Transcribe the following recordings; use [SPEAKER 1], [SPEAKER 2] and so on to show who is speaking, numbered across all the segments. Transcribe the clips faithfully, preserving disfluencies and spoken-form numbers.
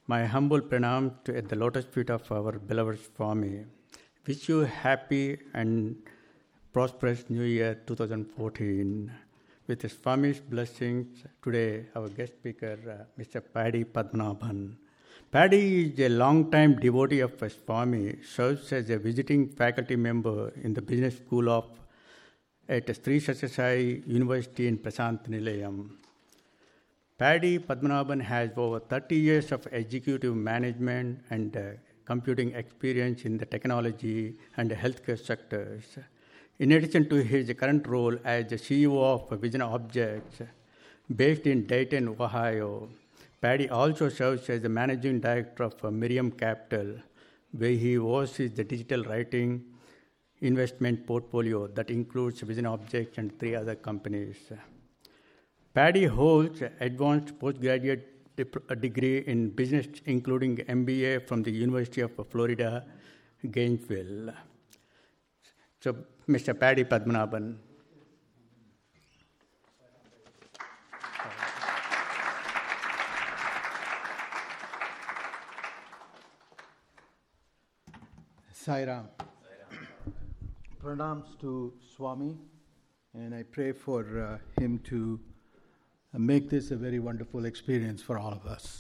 [SPEAKER 1] My humble pranam to at the lotus feet of our beloved Swami. Wish you happy and prosperous New Year twenty fourteen. With the Swami's blessings, today our guest speaker, uh, Mister Paddy Padmanabhan. Paddy is a long-time devotee of Swami, serves as a visiting faculty member in the business school of at Sri Satyasai University in Prasant Nilayam. Paddy Padmanabhan has over thirty years of executive management and uh, computing experience in the technology and the healthcare sectors. In addition to his current role as the C E O of Vision Objects, based in Dayton, Ohio, Paddy also serves as the managing director of uh, Miriam Capital, where he oversees the digital writing investment portfolio that includes Vision Objects and three other companies. Paddy holds advanced postgraduate dip- degree in business, including M B A from the University of Florida, Gainesville. So, Mister Paddy Padmanabhan.
[SPEAKER 2] Sai Ram. Pranams to Swami, and I pray for uh, him to uh, make this a very wonderful experience for all of us.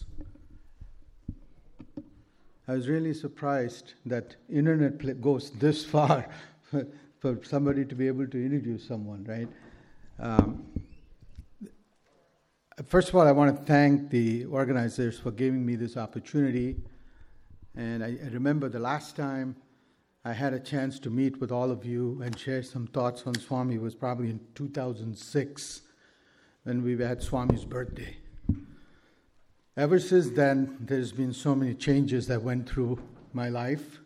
[SPEAKER 2] I was really surprised that internet pl- goes this far for, for somebody to be able to introduce someone, right? Um, first of all, I want to thank the organizers for giving me this opportunity. And I, I remember the last time I had a chance to meet with all of you and share some thoughts on Swami was probably in two thousand six when we had Swami's birthday. Ever since then, there's been so many changes that went through my life.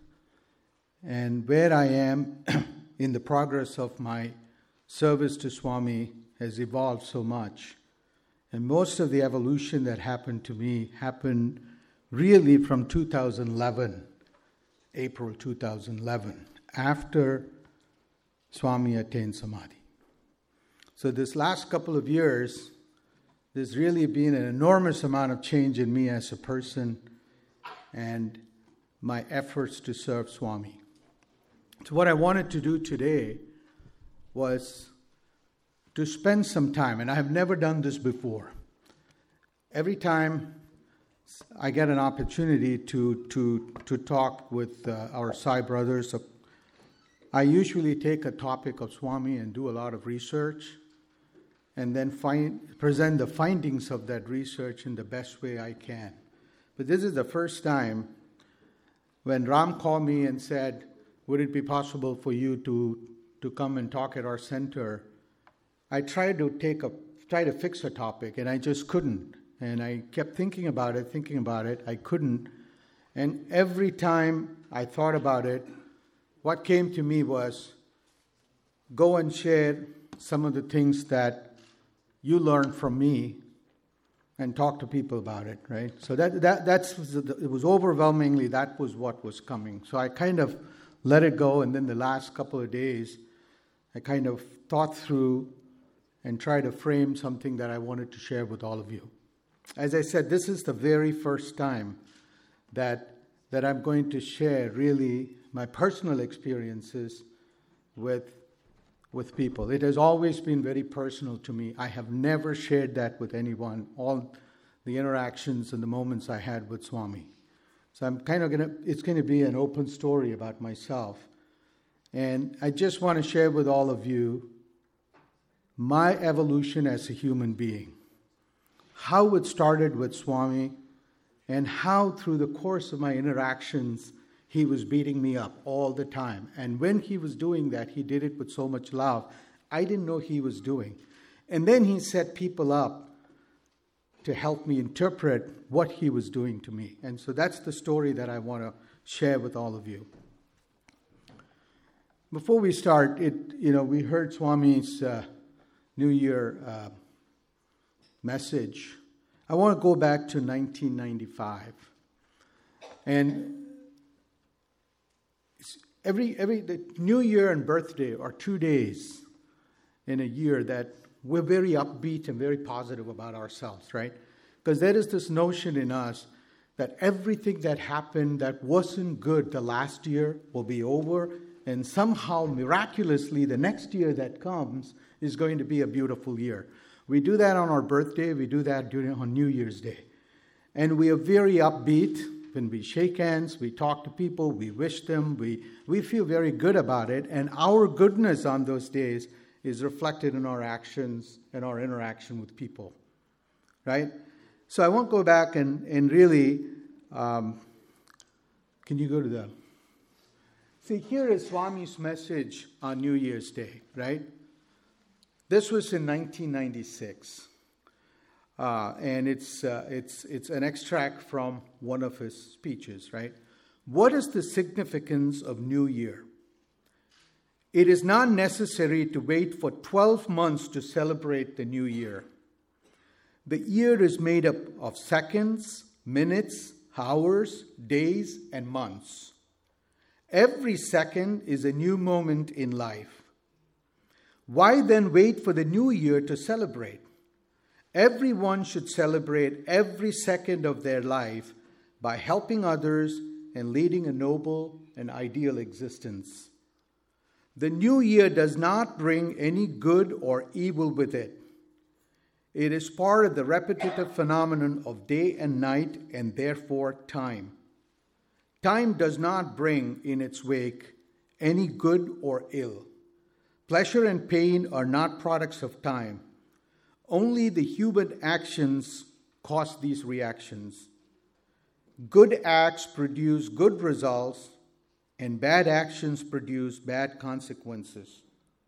[SPEAKER 2] And where I am in the progress of my service to Swami has evolved so much. And most of the evolution that happened to me happened really from two thousand eleven. April two thousand eleven, after Swami attained Samadhi. So this last couple of years, there's really been an enormous amount of change in me as a person and my efforts to serve Swami. So what I wanted to do today was to spend some time, and I have never done this before. Every time I get an opportunity to to to talk with uh, our Sai brothers, I usually take a topic of Swami and do a lot of research, and then find, present the findings of that research in the best way I can. But this is the first time when Ram called me and said, would it be possible for you to, to come and talk at our center? I tried to take a try to fix a topic, and I just couldn't. And I kept thinking about it, thinking about it. I couldn't. And every time I thought about it, what came to me was, go and share some of the things that you learned from me and talk to people about it, right? So that that that's it was overwhelmingly, that was what was coming. So I kind of let it go, and then the last couple of days, I kind of thought through and tried to frame something that I wanted to share with all of you. As I said, this is the very first time that that I'm going to share really my personal experiences with with people. It has always been very personal to me. I have never shared that with anyone, all the interactions and the moments I had with Swami. So I'm kind of going to, it's going to be an open story about myself. And I just want to share with all of you my evolution as a human being. How it started with Swami, and how through the course of my interactions, he was beating me up all the time. And when he was doing that, he did it with so much love. I didn't know he was doing. And then he set people up to help me interpret what he was doing to me. And so that's the story that I want to share with all of you. Before we start, it you know, we heard Swami's uh, New Year uh, message. I want to go back to nineteen ninety-five. And every every the New Year and birthday are two days in a year that we're very upbeat and very positive about ourselves, right? Because there is this notion in us that everything that happened that wasn't good the last year will be over, and somehow, miraculously, the next year that comes is going to be a beautiful year. We do that on our birthday. We do that during on New Year's Day. And we are very upbeat. When we shake hands, we talk to people, we wish them, we, we feel very good about it. And our goodness on those days is reflected in our actions and our interaction with people, right? So I won't go back and, and really, um, can you go to the, see, here is Swami's message on New Year's Day, right? This was in nineteen ninety-six. Uh, and it's, uh, it's, it's an extract from one of his speeches, right? What is the significance of New Year? It is not necessary to wait for twelve months to celebrate the New Year. The year is made up of seconds, minutes, hours, days, and months. Every second is a new moment in life. Why then wait for the new year to celebrate? Everyone should celebrate every second of their life by helping others and leading a noble and ideal existence. The new year does not bring any good or evil with it. It is part of the repetitive phenomenon of day and night, and therefore time. Time does not bring in its wake any good or ill. Pleasure and pain are not products of time. Only the human actions cause these reactions. Good acts produce good results, and bad actions produce bad consequences.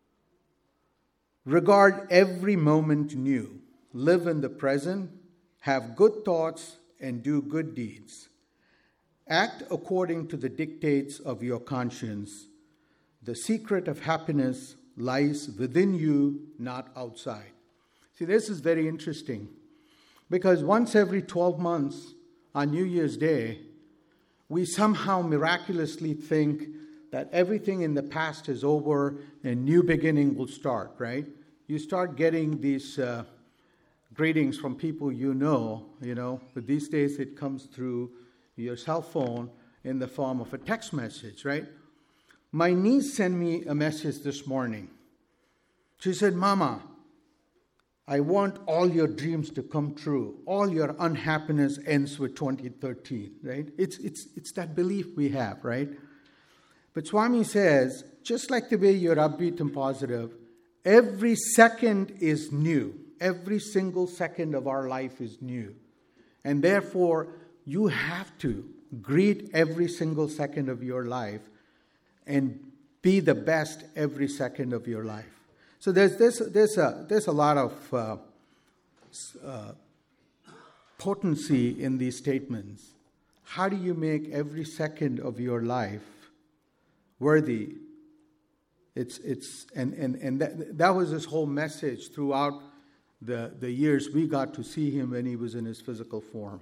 [SPEAKER 2] Regard every moment new. Live in the present, have good thoughts, and do good deeds. Act according to the dictates of your conscience. The secret of happiness lies within you, not outside. See, this is very interesting, because once every twelve months on New Year's Day, we somehow miraculously think that everything in the past is over and new beginning will start, right? You start getting these uh, greetings from people you know, you know, but these days it comes through your cell phone in the form of a text message, right? My niece sent me a message this morning. She said, Mama, I want all your dreams to come true. All your unhappiness ends with twenty thirteen, right? It's, it's, it's that belief we have, right? But Swami says, just like the way you're upbeat and positive, every second is new. Every single second of our life is new. And therefore, you have to greet every single second of your life and be the best every second of your life. So there's there's there's a there's a lot of uh, uh, potency in these statements. How do you make every second of your life worthy? It's it's and and and that that was his whole message throughout the the years we got to see him when he was in his physical form.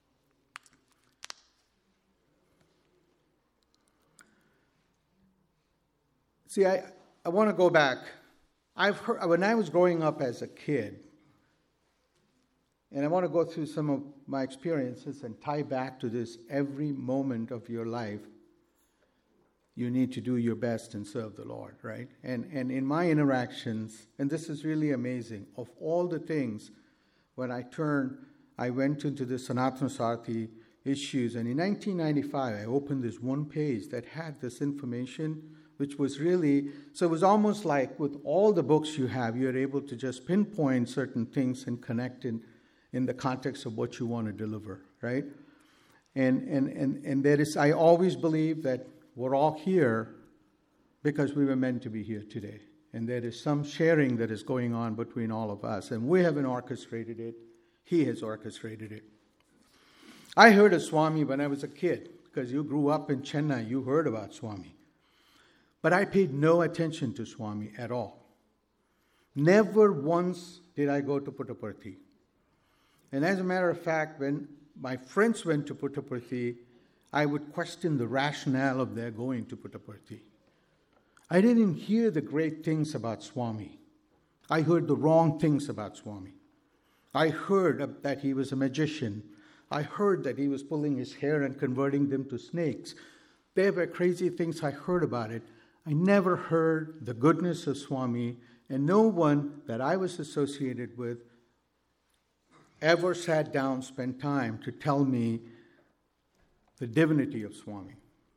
[SPEAKER 2] See, I I want to go back. I've heard, when I was growing up as a kid, and I want to go through some of my experiences and tie back to this, every moment of your life, you need to do your best and serve the Lord, right? And and in my interactions, and this is really amazing, of all the things, when I turned, I went into the Sanatana Sarthi issues, and in nineteen ninety-five, I opened this one page that had this information, which was really, so it was almost like with all the books you have, you're able to just pinpoint certain things and connect in, in the context of what you want to deliver, right? And, and, and, and there is, I always believe that we're all here because we were meant to be here today. And there is some sharing that is going on between all of us. And we haven't orchestrated it. He has orchestrated it. I heard of Swami when I was a kid, because you grew up in Chennai, you heard about Swami. But I paid no attention to Swami at all. Never once did I go to Puttaparthi. And as a matter of fact, when my friends went to Puttaparthi, I would question the rationale of their going to Puttaparthi. I didn't hear the great things about Swami. I heard the wrong things about Swami. I heard that he was a magician. I heard that he was pulling his hair and converting them to snakes. There were crazy things I heard about it. I never heard the goodness of Swami, and no one that I was associated with ever sat down, spent time to tell me the divinity of Swami.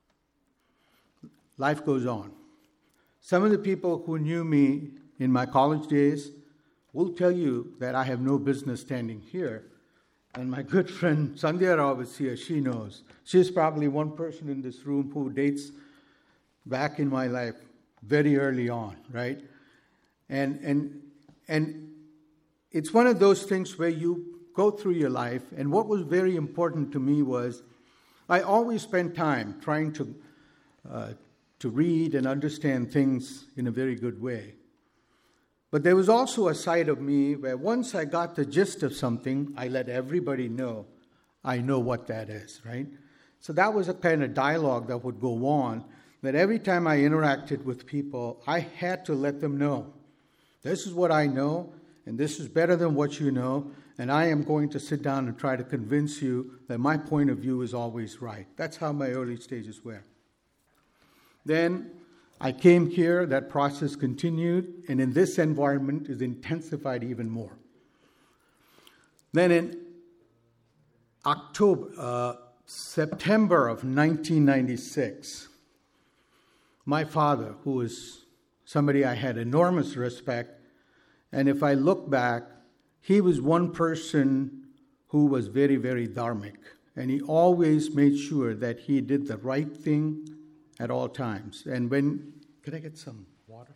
[SPEAKER 2] Life goes on. Some of the people who knew me in my college days will tell you that I have no business standing here. And my good friend Sandhya Rao is here, she knows. She's probably one person in this room who dates back in my life very early on, right? And and and it's one of those things where you go through your life, and what was very important to me was I always spent time trying to uh, to read and understand things in a very good way. But there was also a side of me where once I got the gist of something, I let everybody know I know what that is, right? So that was a kind of dialogue that would go on, that every time I interacted with people, I had to let them know, this is what I know, and this is better than what you know, and I am going to sit down and try to convince you that my point of view is always right. That's how my early stages were. Then I came here, that process continued, and in this environment is intensified even more. Then in October, uh, September of nineteen ninety-six, my father, who was somebody I had enormous respect, and if I look back, he was one person who was very, very dharmic, and he always made sure that he did the right thing at all times. And when, could I get some water?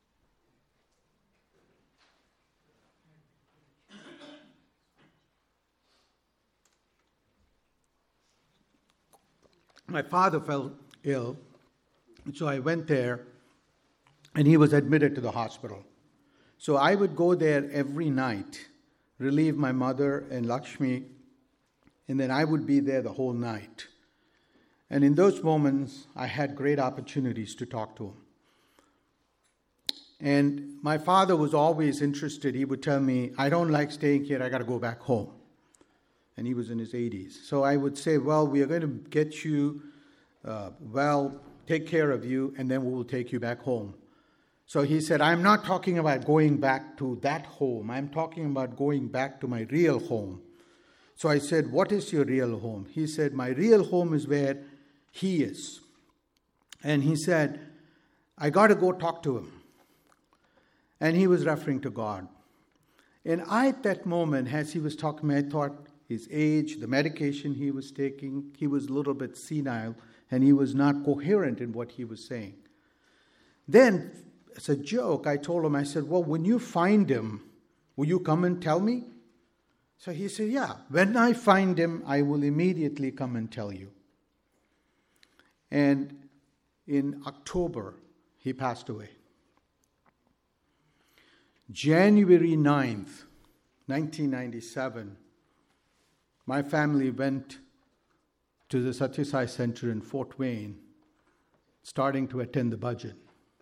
[SPEAKER 2] My father fell ill, so I went there, and he was admitted to the hospital. So I would go there every night, relieve my mother and Lakshmi, and then I would be there the whole night. And in those moments, I had great opportunities to talk to him. And my father was always interested. He would tell me, I don't like staying here, I got to go back home. And he was in his eighties. So I would say, well, we are going to get you, uh, well, take care of you, and then we will take you back home. So he said, I'm not talking about going back to that home. I'm talking about going back to my real home. So I said, what is your real home? He said, my real home is where he is. And he said, I got to go talk to him. And he was referring to God. And I, at that moment, as he was talking, I thought his age, the medication he was taking, he was a little bit senile, and he was not coherent in what he was saying. Then, as a joke, I told him, I said, well, when you find him, will you come and tell me? So he said, yeah, when I find him, I will immediately come and tell you. And in October, he passed away. January ninth, nineteen ninety-seven, my family went to the Satya Sai Center in Fort Wayne, starting to attend the budget.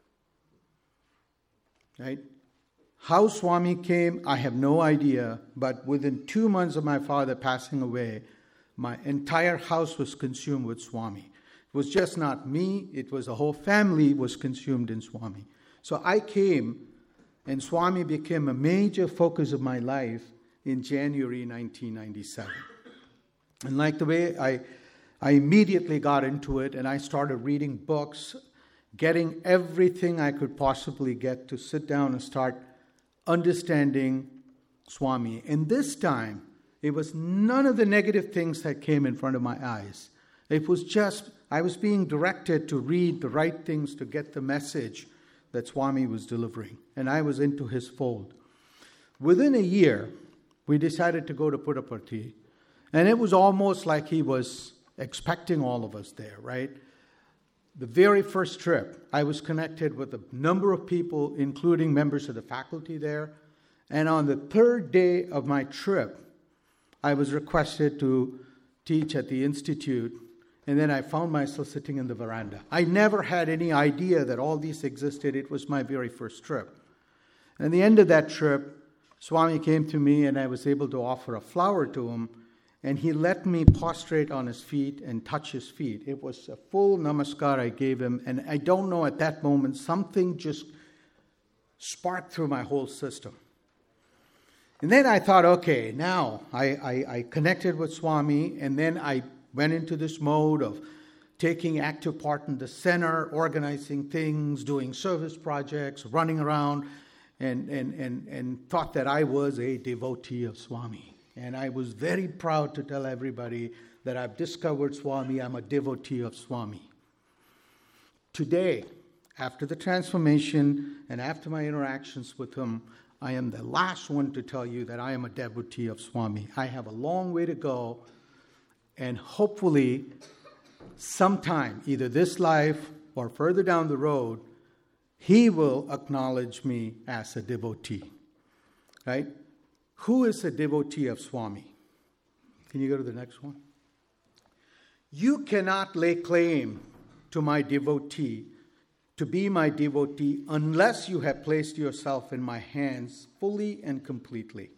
[SPEAKER 2] Right? How Swami came, I have no idea, but within two months of my father passing away, my entire house was consumed with Swami. It was just not me, it was the whole family was consumed in Swami. So I came, and Swami became a major focus of my life in January nineteen ninety-seven. And like the way I, I immediately got into it, and I started reading books, getting everything I could possibly get to sit down and start understanding Swami. And this time, it was none of the negative things that came in front of my eyes. It was just, I was being directed to read the right things to get the message that Swami was delivering. And I was into his fold. Within a year, we decided to go to Puttaparthi. And it was almost like he was expecting all of us there, right? The very first trip, I was connected with a number of people, including members of the faculty there. And on the third day of my trip, I was requested to teach at the Institute. And then I found myself sitting in the veranda. I never had any idea that all these existed. It was my very first trip. And at the end of that trip, Swami came to me and I was able to offer a flower to him. and he let me prostrate on his feet and touch his feet. It was a full namaskar I gave him, and I don't know, at that moment, something just sparked through my whole system. And then I thought, okay, now I, I, I connected with Swami, and then I went into this mode of taking active part in the center, organizing things, doing service projects, running around, and, and, and, and thought that I was a devotee of Swami. And I was very proud to tell everybody that I've discovered Swami, I'm a devotee of Swami. Today, after the transformation and after my interactions with him, I am the last one to tell you that I am a devotee of Swami. I have a long way to go, and hopefully sometime, either this life or further down the road, he will acknowledge me as a devotee. Right? Who is a devotee of Swami? Can you go to the next one? You cannot lay claim to my devotee, to be my devotee, unless you have placed yourself in my hands fully and completely.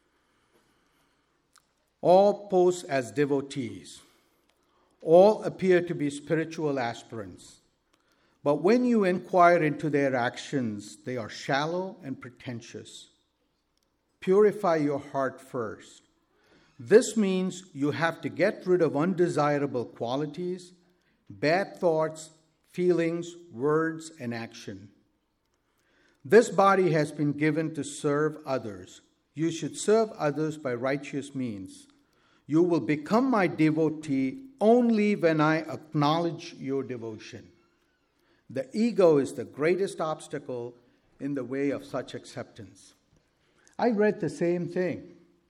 [SPEAKER 2] All pose as devotees. All appear to be spiritual aspirants. But when you inquire into their actions, they are shallow and pretentious. Purify your heart first. This means you have to get rid of undesirable qualities, bad thoughts, feelings, words, and action. This body has been given to serve others. You should serve others by righteous means. You will become my devotee only when I acknowledge your devotion. The ego is the greatest obstacle in the way of such acceptance. I read the same thing.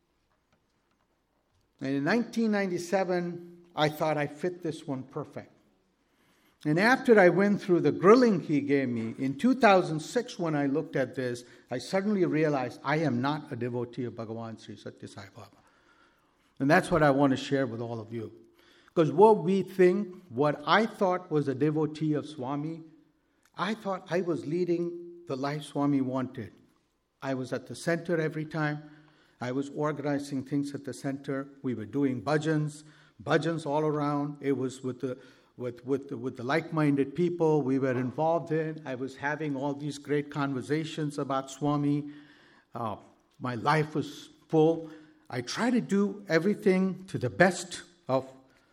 [SPEAKER 2] And in nineteen ninety-seven, I thought I fit this one perfect. And after I went through the grilling he gave me, in two thousand six when I looked at this, I suddenly realized I am not a devotee of Bhagavan Sri Satya Sai Baba. And that's what I want to share with all of you. Because what we think, what I thought was a devotee of Swami, I thought I was leading the life Swami wanted. I was at the center every time. I was organizing things at the center. We were doing bhajans, bhajans all around. It was with the with with the, with the like-minded people we were involved in. I was having all these great conversations about Swami. Uh, my life was full. I tried to do everything to the best of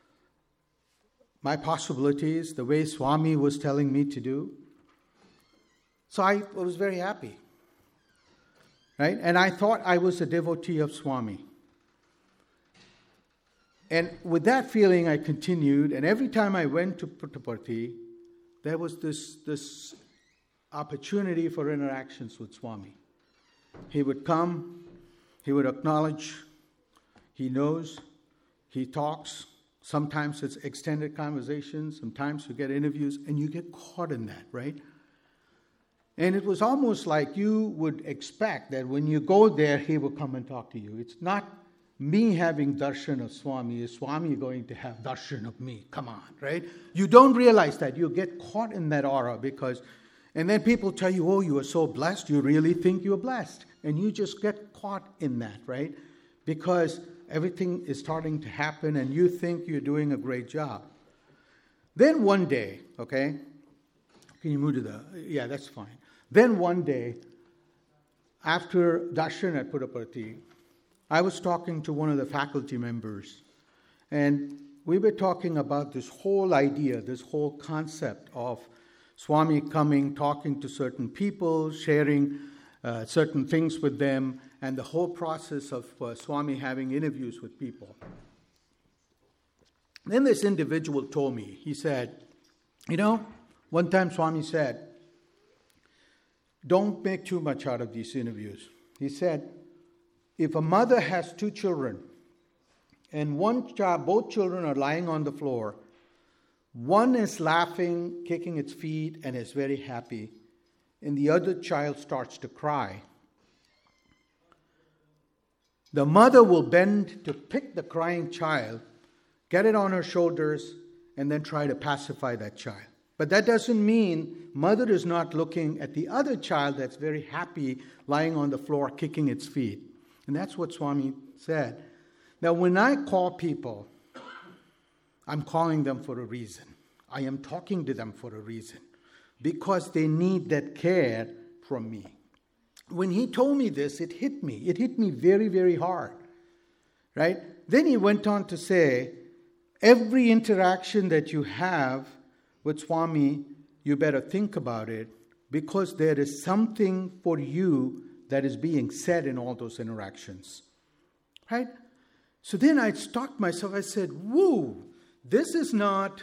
[SPEAKER 2] my possibilities, the way Swami was telling me to do. So I was very happy. Right? And I thought I was a devotee of Swami. And with that feeling, I continued. And every time I went to Puttaparthi, there was this, this opportunity for interactions with Swami. He would come, he would acknowledge, he knows, he talks. Sometimes it's extended conversations, sometimes you get interviews, and you get caught in that, right? And it was almost like you would expect that when you go there, he will come and talk to you. It's not me having darshan of Swami. Is Swami going to have darshan of me? Come on, right? You don't realize that. You get caught in that aura because, and then people tell you, oh, you are so blessed. You really think you're blessed. And you just get caught in that, right? Because everything is starting to happen and you think you're doing a great job. Then one day, okay, can you move to the, yeah, that's fine. Then one day, after darshan at Puttaparthi, I was talking to one of the faculty members, and we were talking about this whole idea, this whole concept of Swami coming, talking to certain people, sharing uh, certain things with them, and the whole process of uh, Swami having interviews with people. Then this individual told me, he said, you know, one time Swami said, don't make too much out of these interviews. He said, if a mother has two children, and one child, both children are lying on the floor, one is laughing, kicking its feet, and is very happy, and the other child starts to cry, the mother will bend to pick the crying child, get it on her shoulders, and then try to pacify that child. But that doesn't mean mother is not looking at the other child that's very happy lying on the floor kicking its feet. And that's what Swami said. Now, when I call people, I'm calling them for a reason. I am talking to them for a reason, because they need that care from me. When he told me this, it hit me. It hit me very, very hard, right? Then he went on to say, every interaction that you have with Swami, you better think about it, because there is something for you that is being said in all those interactions, right? So then I stopped myself. I said, whoa, this is not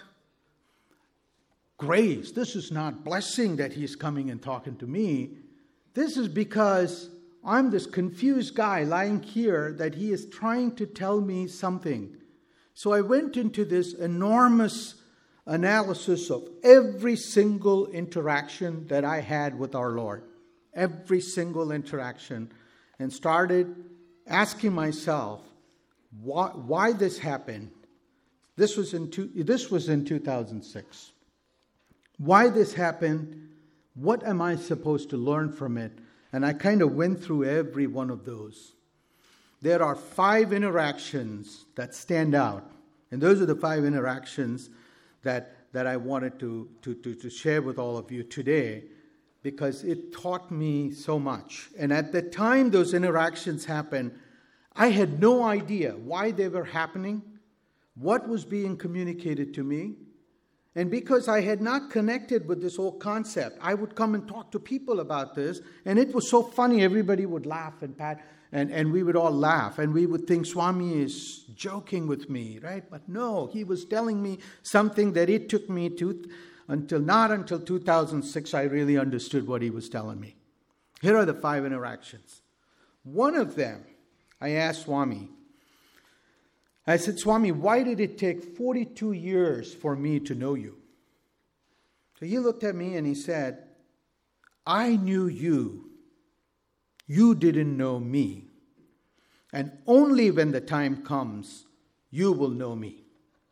[SPEAKER 2] grace. This is not blessing that he's coming and talking to me. This is because I'm this confused guy lying here that he is trying to tell me something. So I went into this enormous analysis of every single interaction that I had with our Lord. Every single interaction. And started asking myself why, why this happened. This was in two, this was in two thousand six. Why this happened, what am I supposed to learn from it? And I kind of went through every one of those. There are five interactions that stand out. And those are the five interactions that, that I wanted to, to, to, to share with all of you today, because it taught me so much. And at the time those interactions happened, I had no idea why they were happening, what was being communicated to me. And because I had not connected with this whole concept, I would come and talk to people about this, and it was so funny. Everybody would laugh and pat, and, and we would all laugh, and we would think Swami is joking with me, right? But no, he was telling me something that it took me to, until not until two thousand six, I really understood what he was telling me. Here are the five interactions. One of them, I asked Swami, I said, Swami, why did it take forty-two years for me to know you? So he looked at me and he said, I knew you. You didn't know me. And only when the time comes, you will know me.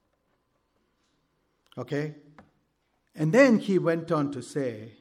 [SPEAKER 2] Okay? And then he went on to say,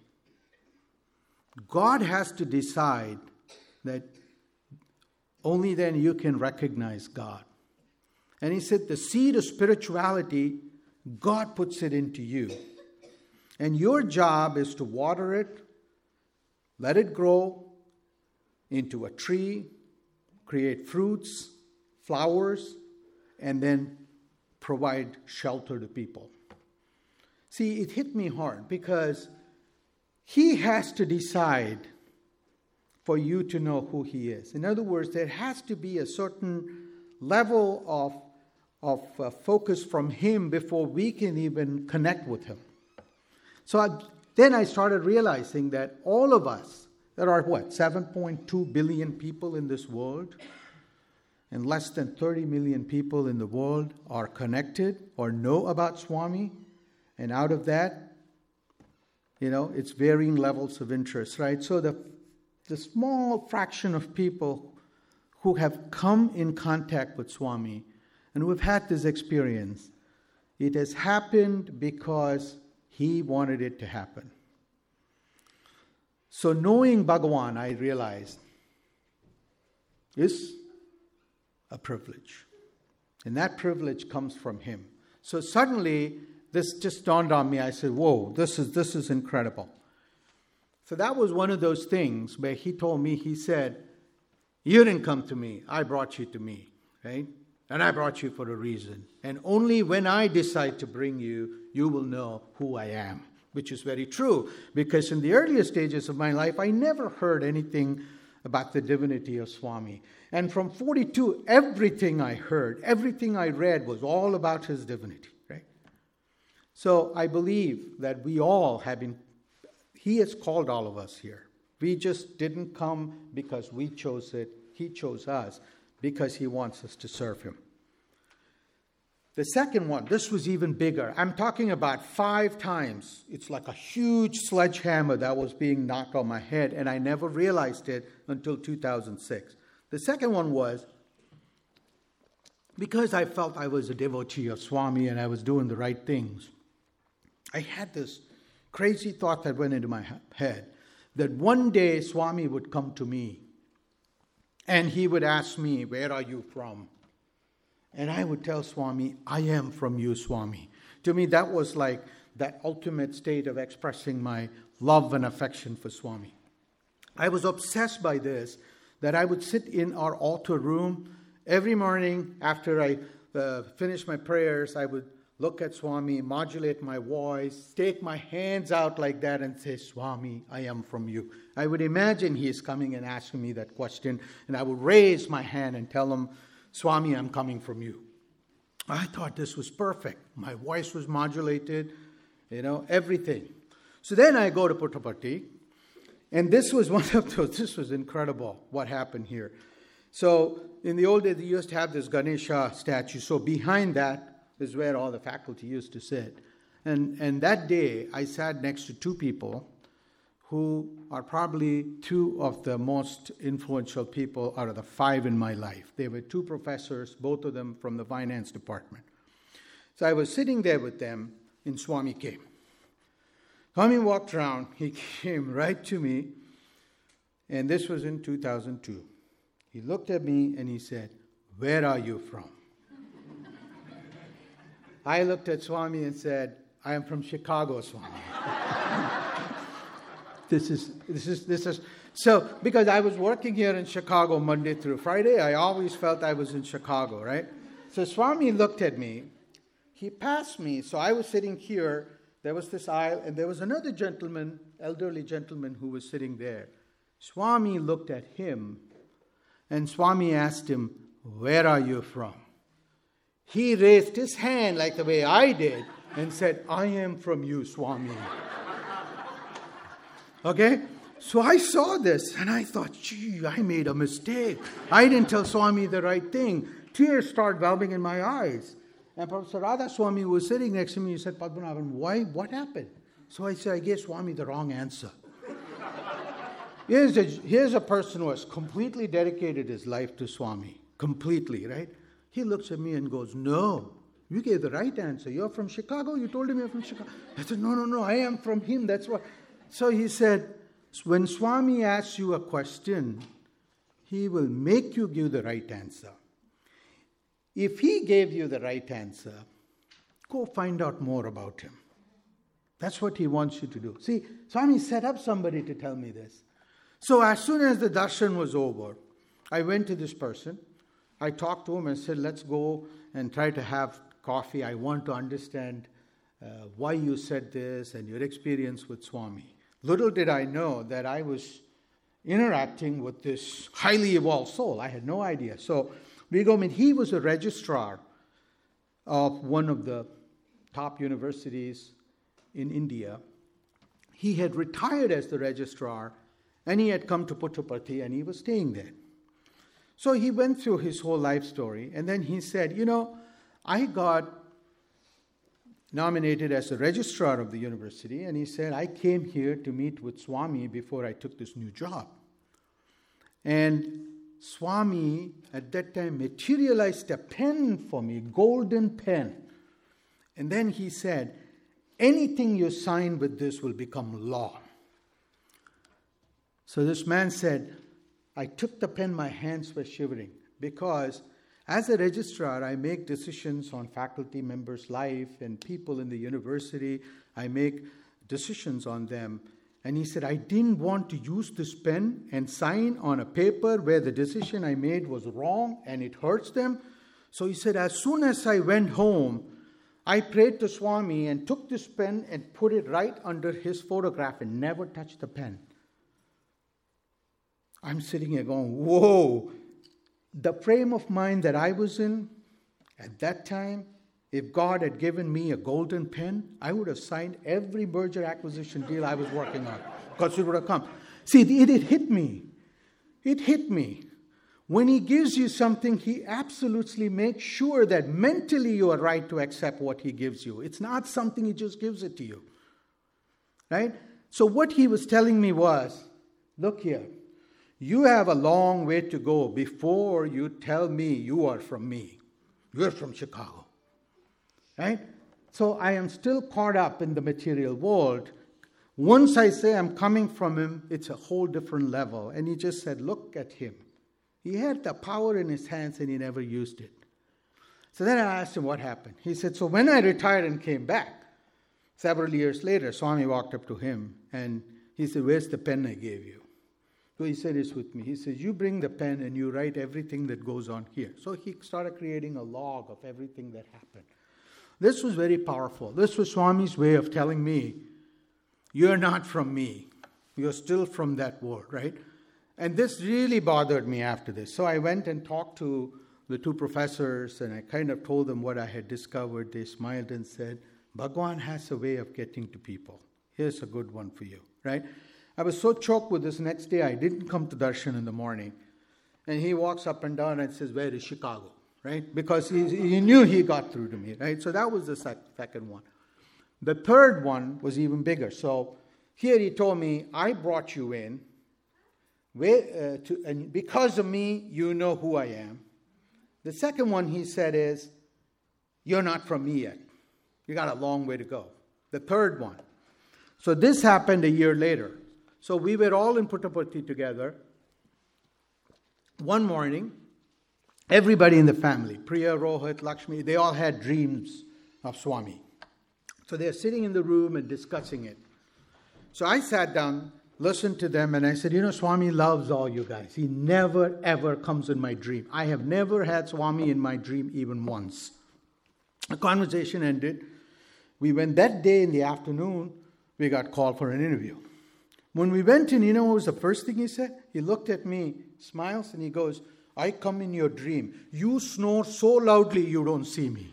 [SPEAKER 2] God has to decide that only then you can recognize God. And he said, the seed of spirituality, God puts it into you. And your job is to water it, let it grow into a tree, create fruits, flowers, and then provide shelter to people. See, it hit me hard because he has to decide for you to know who he is. In other words, there has to be a certain level of of uh, focus from him before we can even connect with him. So I, then I started realizing that all of us, there are what, seven point two billion people in this world, and less than thirty million people in the world are connected or know about Swami. And out of that, you know, it's varying levels of interest, right? So the, the small fraction of people who have come in contact with Swami and we've had this experience, it has happened because he wanted it to happen. So knowing Bhagavan, I realized, is a privilege. And that privilege comes from him. So suddenly, this just dawned on me. I said, whoa, this is, this is incredible. So that was one of those things where he told me, he said, you didn't come to me, I brought you to me, right? And I brought you for a reason. And only when I decide to bring you, you will know who I am. Which is very true. Because in the earlier stages of my life, I never heard anything about the divinity of Swami. And from forty-two, everything I heard, everything I read was all about his divinity. Right? So I believe that we all have been, he has called all of us here. We just didn't come because we chose it. He chose us because he wants us to serve him. The second one, this was even bigger. I'm talking about five times. It's like a huge sledgehammer that was being knocked on my head, and I never realized it until two thousand six. The second one was, because I felt I was a devotee of Swami and I was doing the right things, I had this crazy thought that went into my head, that one day Swami would come to me and he would ask me, where are you from? And I would tell Swami, I am from you, Swami. To me, that was like that ultimate state of expressing my love and affection for Swami. I was obsessed by this, that I would sit in our altar room every morning after I uh, finished my prayers. I would look at Swami, modulate my voice, take my hands out like that and say, Swami, I am from you. I would imagine he is coming and asking me that question, and I would raise my hand and tell him, Swami, I'm coming from you. I thought this was perfect. My voice was modulated, you know, everything. So then I go to Puttaparthi, and this was one of those, this was incredible what happened here. So in the old days, they used to have this Ganesha statue. So behind that is where all the faculty used to sit. And, and that day, I sat next to two people who are probably two of the most influential people out of the five in my life. They were two professors, both of them from the finance department. So I was sitting there with them, and Swami came. Swami walked around, he came right to me, and this was in two thousand two. He looked at me and he said, where are you from? I looked at Swami and said, I am from Chicago, Swami. This is, this is, this is, so, because I was working here in Chicago Monday through Friday, I always felt I was in Chicago, right? So Swami looked at me, he passed me, so I was sitting here, there was this aisle, and there was another gentleman, elderly gentleman who was sitting there. Swami looked at him, and Swami asked him, where are you from? He raised his hand like the way I did, and said, I am from you, Swami. Okay? So I saw this and I thought, gee, I made a mistake. I didn't tell Swami the right thing. Tears started welling in my eyes. And Professor Radha Swami was sitting next to me. He said, Padmanabhan, why? What happened? So I said, I gave Swami the wrong answer. here's, a, here's a person who has completely dedicated his life to Swami. Completely, right? He looks at me and goes, no, you gave the right answer. You're from Chicago? You told him you're from Chicago. I said, no, no, no, I am from him. That's what. So he said, when Swami asks you a question, he will make you give the right answer. If he gave you the right answer, go find out more about him. That's what he wants you to do. See, Swami set up somebody to tell me this. So as soon as the darshan was over, I went to this person. I talked to him and said, let's go and try to have coffee. I want to understand uh, why you said this and your experience with Swami. Little did I know that I was interacting with this highly evolved soul. I had no idea. So we go, I mean, he was a registrar of one of the top universities in India. He had retired as the registrar, and he had come to Puttaparthi, and he was staying there. So he went through his whole life story, and then he said, you know, I got nominated as a registrar of the university, and he said, I came here to meet with Swami before I took this new job. And Swami, at that time, materialized a pen for me, golden pen. And then he said, anything you sign with this will become law. So this man said, I took the pen, my hands were shivering, because as a registrar, I make decisions on faculty members' life and people in the university. I make decisions on them. And he said, I didn't want to use this pen and sign on a paper where the decision I made was wrong and it hurts them. So he said, as soon as I went home, I prayed to Swami and took this pen and put it right under his photograph and never touched the pen. I'm sitting here going, whoa. The frame of mind that I was in at that time, if God had given me a golden pen, I would have signed every merger acquisition deal I was working on, because it would have come. See, it, it hit me. It hit me. When he gives you something, he absolutely makes sure that mentally you are right to accept what he gives you. It's not something he just gives it to you. Right? So what he was telling me was, look here. You have a long way to go before you tell me you are from me. You're from Chicago. Right? So I am still caught up in the material world. Once I say I'm coming from him, it's a whole different level. And he just said, look at him. He had the power in his hands and he never used it. So then I asked him what happened. He said, so when I retired and came back, several years later, Swami walked up to him and he said, where's the pen I gave you? So he said, it's with me. He says, you bring the pen and you write everything that goes on here. So he started creating a log of everything that happened. This was very powerful. This was Swami's way of telling me, you're not from me. You're still from that world, right? And this really bothered me after this. So I went and talked to the two professors and I kind of told them what I had discovered. They smiled and said, Bhagwan has a way of getting to people. Here's a good one for you, right? I was so choked with this next day, I didn't come to darshan in the morning. And he walks up and down and says, where is Chicago, right? Because he, he knew he got through to me, right? So that was the sec- second one. The third one was even bigger. So here he told me, I brought you in, where, uh, to, and because of me, you know who I am. The second one he said is, you're not from me yet. You got a long way to go. The third one. So this happened a year later. So we were all in Puttaparthi together. One morning, everybody in the family, Priya, Rohit, Lakshmi, they all had dreams of Swami. So they're sitting in the room and discussing it. So I sat down, listened to them, and I said, you know, Swami loves all you guys. He never, ever comes in my dream. I have never had Swami in my dream even once. The conversation ended. We went that day in the afternoon, we got called for an interview. When we went in, you know what was the first thing he said? He looked at me, smiles, and he goes, I come in your dream. You snore so loudly you don't see me.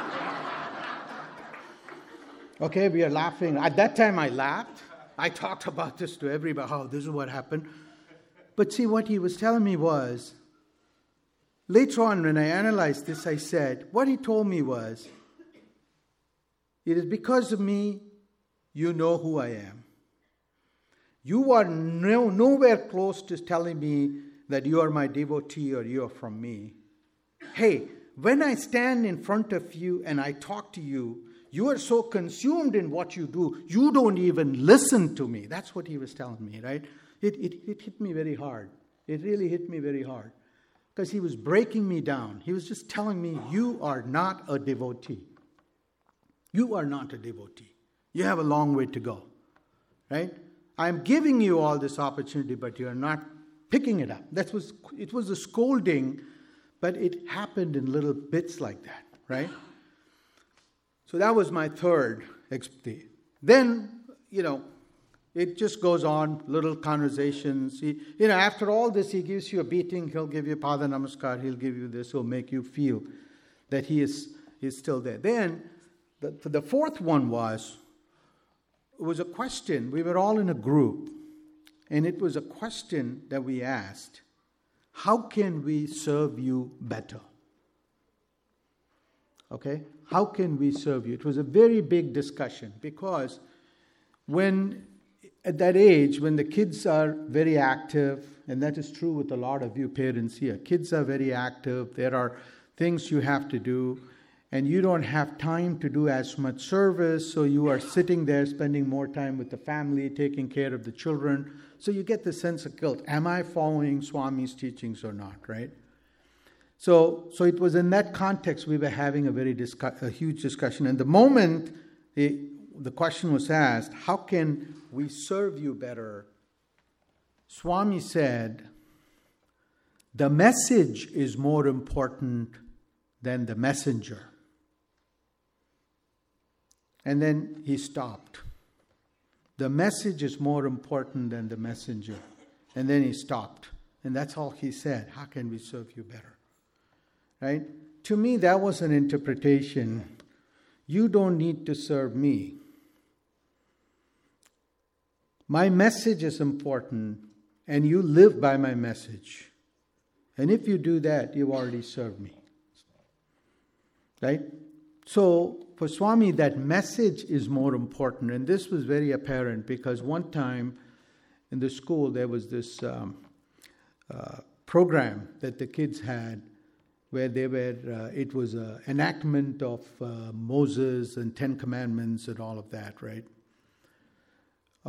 [SPEAKER 2] Okay, we are laughing. At that time I laughed. I talked about this to everybody, how this is what happened. But see, what he was telling me was, later on when I analyzed this, I said, what he told me was, it is because of me you know who I am. You are no, nowhere close to telling me that you are my devotee or you are from me. Hey, when I stand in front of you and I talk to you, you are so consumed in what you do, you don't even listen to me. That's what he was telling me, right? It, it, it hit me very hard. It really hit me very hard. Because he was breaking me down. He was just telling me, you are not a devotee. You are not a devotee. You have a long way to go, right? I'm giving you all this opportunity, but you're not picking it up. That was, it was a scolding, but it happened in little bits like that, right? So that was my third experience. Then, you know, it just goes on, little conversations. He, you know, after all this, he gives you a beating. He'll give you Pada Namaskar. He'll give you this. He'll make you feel that he is, he is still there. Then, the, the fourth one was, it was a question. We were all in a group. And it was a question that we asked. How can we serve you better? Okay? How can we serve you? It was a very big discussion because when, at that age, when the kids are very active, and that is true with a lot of you parents here, kids are very active, there are things you have to do, and you don't have time to do as much service, so you are sitting there spending more time with the family, taking care of the children, so you get the sense of guilt. Am I following Swami's teachings or not, right? So, so it was in that context we were having a very discu- a huge discussion. And the moment the, the question was asked, how can we serve you better? Swami said, the message is more important than the messenger. And then he stopped. The message is more important than the messenger. And then he stopped. And that's all he said. How can we serve you better? Right? To me, that was an interpretation. You don't need to serve me. My message is important, and you live by my message. And if you do that, you've already served me. Right? So, for Swami, that message is more important. And this was very apparent because one time in the school, there was this um, uh, program that the kids had where they were, uh, it was an enactment of uh, Moses and Ten Commandments and all of that, right?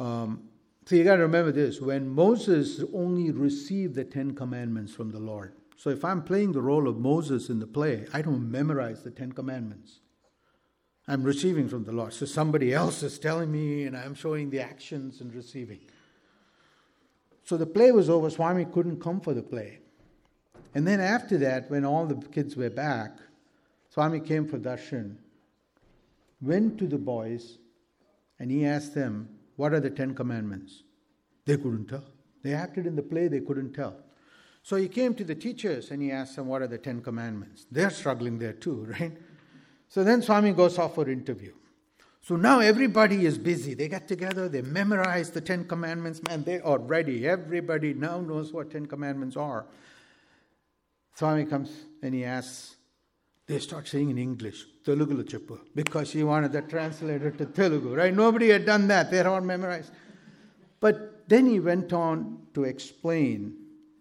[SPEAKER 2] Um, so you got to remember this. When Moses only received the Ten Commandments from the Lord, So if I'm playing the role of Moses in the play, I don't memorize the Ten Commandments. I'm receiving from the Lord. So somebody else is telling me and I'm showing the actions and receiving. So the play was over. Swami couldn't come for the play. And then after that, when all the kids were back, Swami came for darshan, went to the boys, and he asked them, what are the Ten Commandments? They couldn't tell. They acted in the play, they couldn't tell. So he came to the teachers and he asked them, what are the Ten Commandments? They're struggling there too, right? So then Swami goes off for interview. So now everybody is busy. They get together, they memorize the Ten Commandments. Man, they are ready. Everybody now knows what Ten Commandments are. Swami comes and he asks, they start saying in English, Telugu cheppu, because she wanted the translator to Telugu, right? Nobody had done that. They're all memorized. But then he went on to explain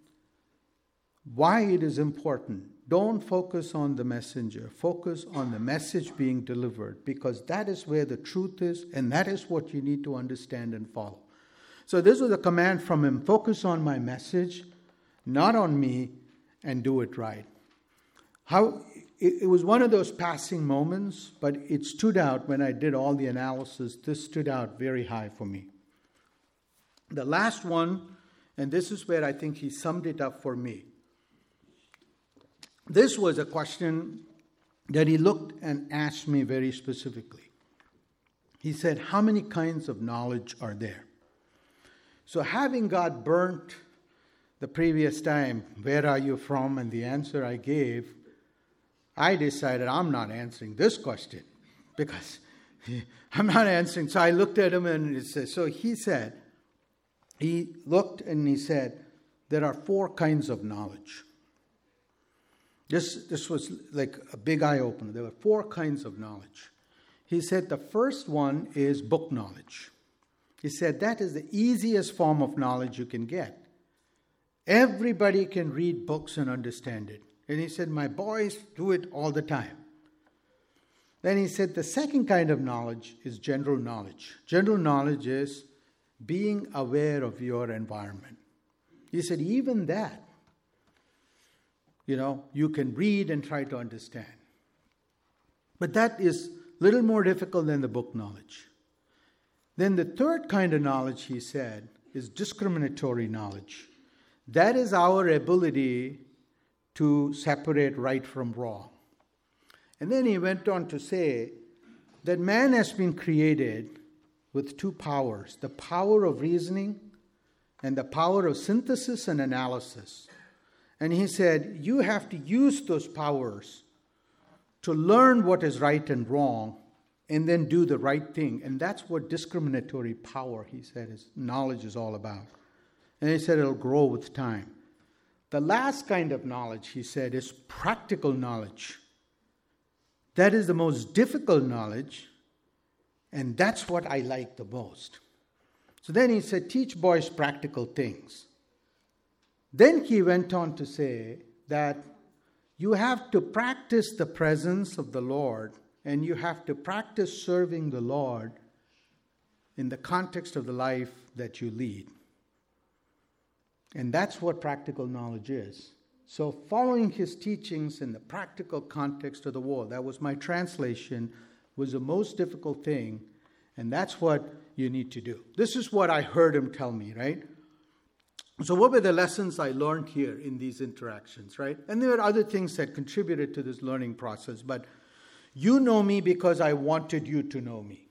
[SPEAKER 2] why it is important. Don't focus on the messenger. Focus on the message being delivered, because that is where the truth is, and that is what you need to understand and follow. So this was a command from him. Focus on my message, not on me, and do it right. How it, it was one of those passing moments, but it stood out when I did all the analysis. This stood out very high for me. The last one, and this is where I think he summed it up for me. This was a question that he looked and asked me very specifically. He said, how many kinds of knowledge are there? So having got burnt the previous time, where are you from? And the answer I gave, I decided I'm not answering this question because I'm not answering. So I looked at him and he said, so he said, he looked and he said, there are four kinds of knowledge. This, this was like a big eye-opener. There were four kinds of knowledge. He said the first one is book knowledge. He said that is the easiest form of knowledge you can get. Everybody can read books and understand it. And he said, my boys do it all the time. Then he said the second kind of knowledge is general knowledge. General knowledge is being aware of your environment. He said even that, you know, you can read and try to understand. But that is a little more difficult than the book knowledge. Then the third kind of knowledge, he said, is discriminatory knowledge. That is our ability to separate right from wrong. And then he went on to say that man has been created with two powers, the power of reasoning and the power of synthesis and analysis. And he said, you have to use those powers to learn what is right and wrong and then do the right thing. And that's what discriminatory power, he said, is knowledge is all about. And he said it'll grow with time. The last kind of knowledge, he said, is practical knowledge. That is the most difficult knowledge, and that's what I like the most. So then he said, teach boys practical things. Then he went on to say that you have to practice the presence of the Lord, and you have to practice serving the Lord in the context of the life that you lead. And that's what practical knowledge is. So following his teachings in the practical context of the world, that was my translation, was the most difficult thing. And that's what you need to do. This is what I heard him tell me, right? So what were the lessons I learned here in these interactions, right? And there are other things that contributed to this learning process. But you know me because I wanted you to know me.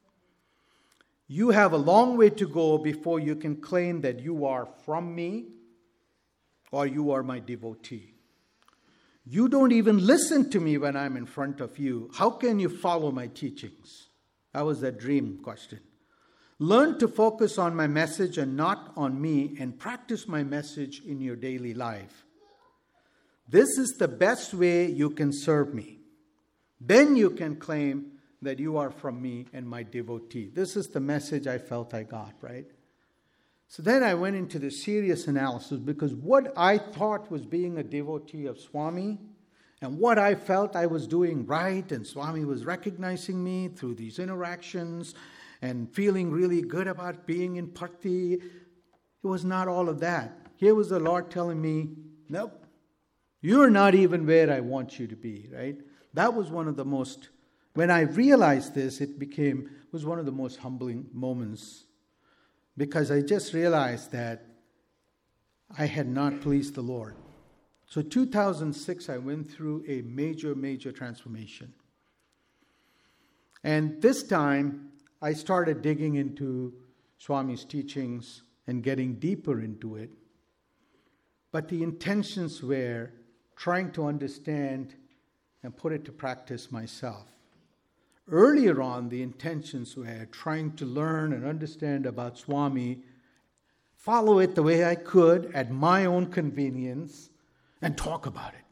[SPEAKER 2] You have a long way to go before you can claim that you are from me or you are my devotee. You don't even listen to me when I'm in front of you. How can you follow my teachings? That was that dream question. Learn to focus on my message and not on me, and practice my message in your daily life. This is the best way you can serve me. Then you can claim that you are from me and my devotee. This is the message I felt I got, right? So then I went into the serious analysis, because what I thought was being a devotee of Swami and what I felt I was doing right, and Swami was recognizing me through these interactions and feeling really good about being in Bhakti, it was not all of that. Here was the Lord telling me, nope, You're not even where I want you to be, right? That was one of the most, when I realized this, it became, was one of the most humbling moments, because I just realized that I had not pleased the Lord. So two thousand six, I went through a major, major transformation. And this time, I started digging into Swami's teachings and getting deeper into it. But the intentions were trying to understand and put it to practice myself. Earlier on, the intentions were trying to learn and understand about Swami, follow it the way I could at my own convenience, and talk about it.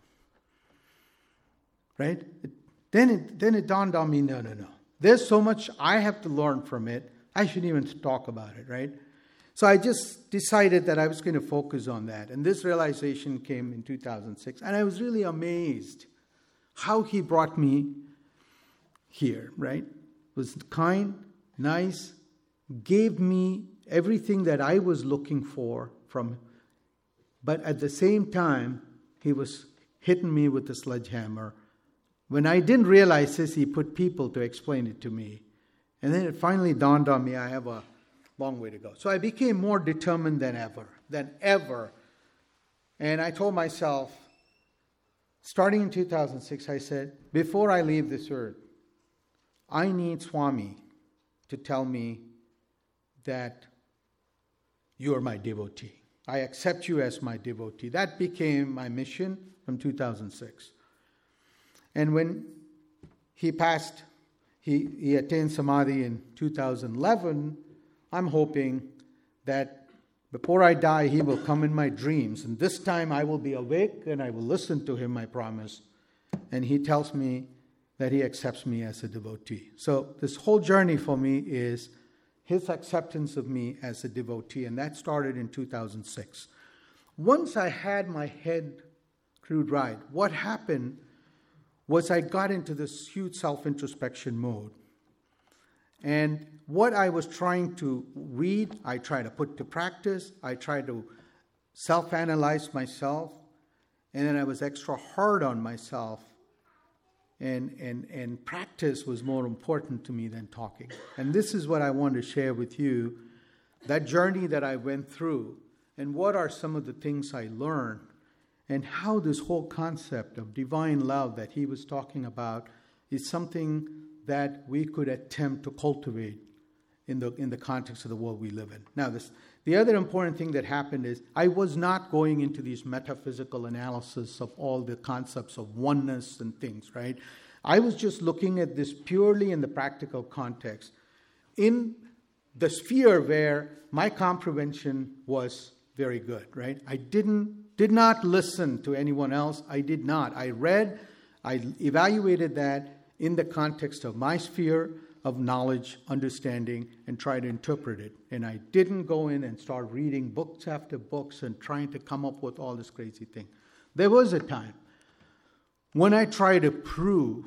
[SPEAKER 2] Right? It, then, it, then it dawned on me, no, no, no. There's so much I have to learn from it, I shouldn't even talk about it, right? So I just decided that I was going to focus on that. And this realization came in two thousand six. And I was really amazed how he brought me here, right? Was kind, nice, gave me everything that I was looking for from, but at the same time, he was hitting me with the sledgehammer. When I didn't realize this, he put people to explain it to me. And then it finally dawned on me, I have a long way to go. So I became more determined than ever, than ever. And I told myself, starting in two thousand six, I said, before I leave this earth, I need Swami to tell me that you are my devotee. I accept you as my devotee. That became my mission from two thousand six. And when he passed, he, he attained Samadhi in two thousand eleven, I'm hoping that before I die, he will come in my dreams. And this time I will be awake and I will listen to him, I promise. And he tells me that he accepts me as a devotee. So this whole journey for me is his acceptance of me as a devotee. And that started in two thousand six. Once I had my head screwed right, what happened was I got into this huge self-introspection mode. And what I was trying to read, I tried to put to practice. I tried to self-analyze myself. And then I was extra hard on myself. And, and, and practice was more important to me than talking. And this is what I want to share with you, that journey that I went through, and what are some of the things I learned, and how this whole concept of divine love that he was talking about is something that we could attempt to cultivate in the in the context of the world we live in. Now, this the other important thing that happened is I was not going into these metaphysical analysis of all the concepts of oneness and things, right? I was just looking at this purely in the practical context, in the sphere where my comprehension was very good, right? I didn't did not listen to anyone else. I did not. I read, I evaluated that in the context of my sphere of knowledge, understanding, and try to interpret it. And I didn't go in and start reading books after books and trying to come up with all this crazy thing. There was a time when I tried to prove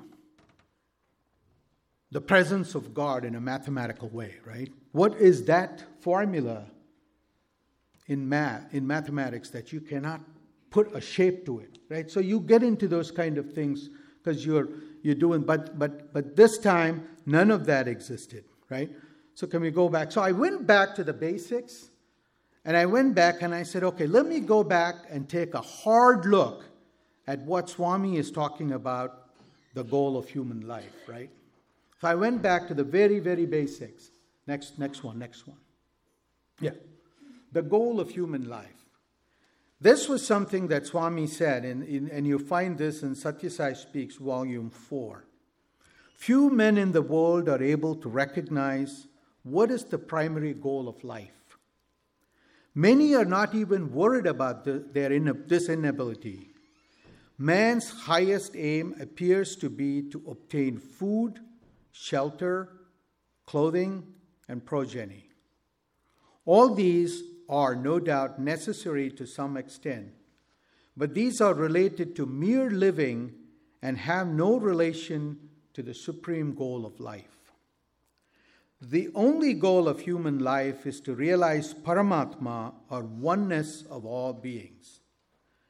[SPEAKER 2] the presence of God in a mathematical way, right? What is that formula in math, in mathematics, that you cannot put a shape to it, right? So you get into those kind of things because you're you're doing, but but but this time none of that existed, right? So can we go back? So I went back to the basics, and I went back and I said, okay, let me go back and take a hard look at what Swami is talking about, the goal of human life, right? So I went back to the very, very basics. Next, next one, next one. Yeah. The goal of human life. This was something that Swami said, and, and you find this in Satya Sai Speaks, Volume four. Few men in the world are able to recognize what is the primary goal of life. Many are not even worried about the, their in, this inability. Man's highest aim appears to be to obtain food, shelter, clothing, and progeny. All these are no doubt necessary to some extent, but these are related to mere living and have no relation to the supreme goal of life. The only goal of human life is to realize Paramatma, or oneness of all beings.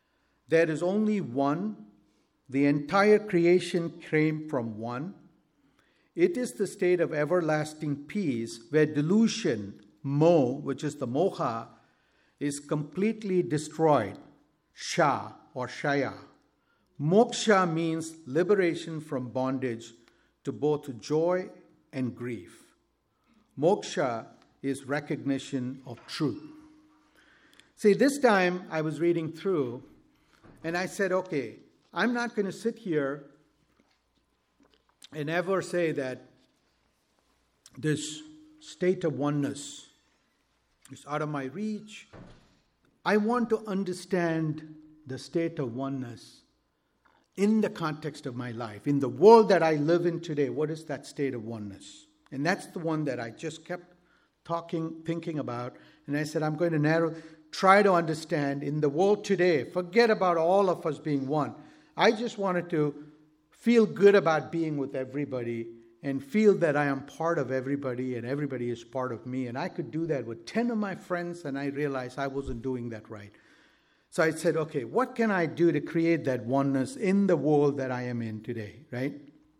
[SPEAKER 2] there is only one. The entire creation came from one. It is the state of everlasting peace where delusion, mo, which is the moha, is completely destroyed, sha or shaya. Moksha means liberation from bondage to both joy and grief. Moksha is recognition of truth. See, this time I was reading through and I said, okay, I'm not going to sit here and ever say that this state of oneness is out of my reach. I want to understand the state of oneness in the context of my life. In the world that I live in today, what is that state of oneness? And that's the one that I just kept talking, thinking about. And I said, I'm going to narrow, try to understand in the world today. Forget about all of us being one. I just wanted to feel good about being with everybody and feel that I am part of everybody and everybody is part of me. And I could do that with ten of my friends, and I realized I wasn't doing that right. So I said, okay, what can I do to create that oneness in the world that I am in today, right?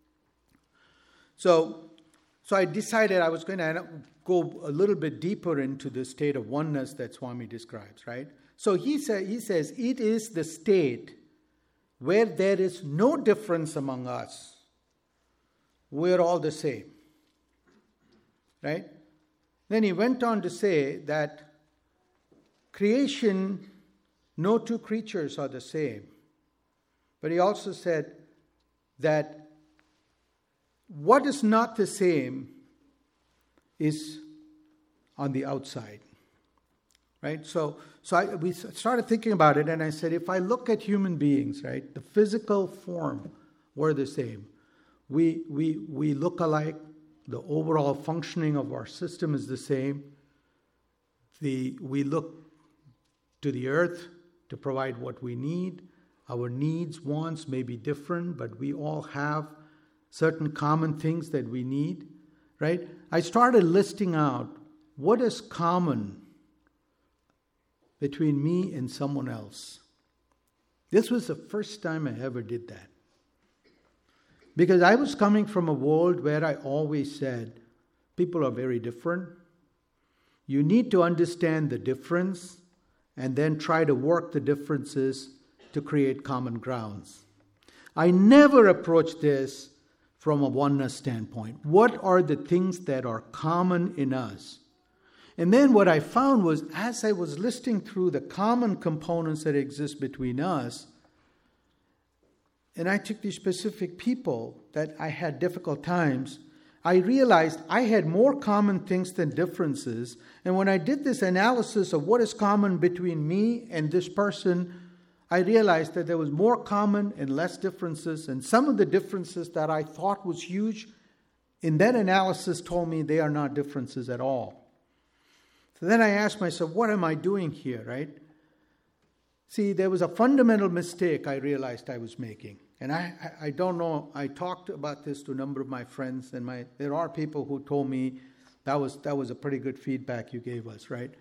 [SPEAKER 2] So, so I decided I was going to go a little bit deeper into the state of oneness that Swami describes, right? So he, say, he says, it is the state where there is no difference among us. We're all the same. Right? Then he went on to say that creation, no two creatures are the same. But he also said that what is not the same is on the outside. Right? So, so I, we started thinking about it, and I said, if I look at human beings, right, the physical form, we're the same. We, we, we look alike. The overall functioning of our system is the same. The, we look to the earth to provide what we need. Our needs, wants may be different, but we all have certain common things that we need, right? I started listing out what is common between me and someone else. This was the first time I ever did that. Because I was coming from a world where I always said, people are very different. You need to understand the difference and then try to work the differences to create common grounds. I never approached this from a oneness standpoint. What are the things that are common in us? And then what I found was, as I was listing through the common components that exist between us, and I took these specific people that I had difficult times, I realized I had more common things than differences. And when I did this analysis of what is common between me and this person, I realized that there was more common and less differences. And some of the differences that I thought was huge, in that analysis told me they are not differences at all. So then I asked myself, what am I doing here, right? See, there was a fundamental mistake I realized I was making. And I, I, I don't know, I talked about this to a number of my friends, and my there are people who told me that was that was a pretty good feedback you gave us, right?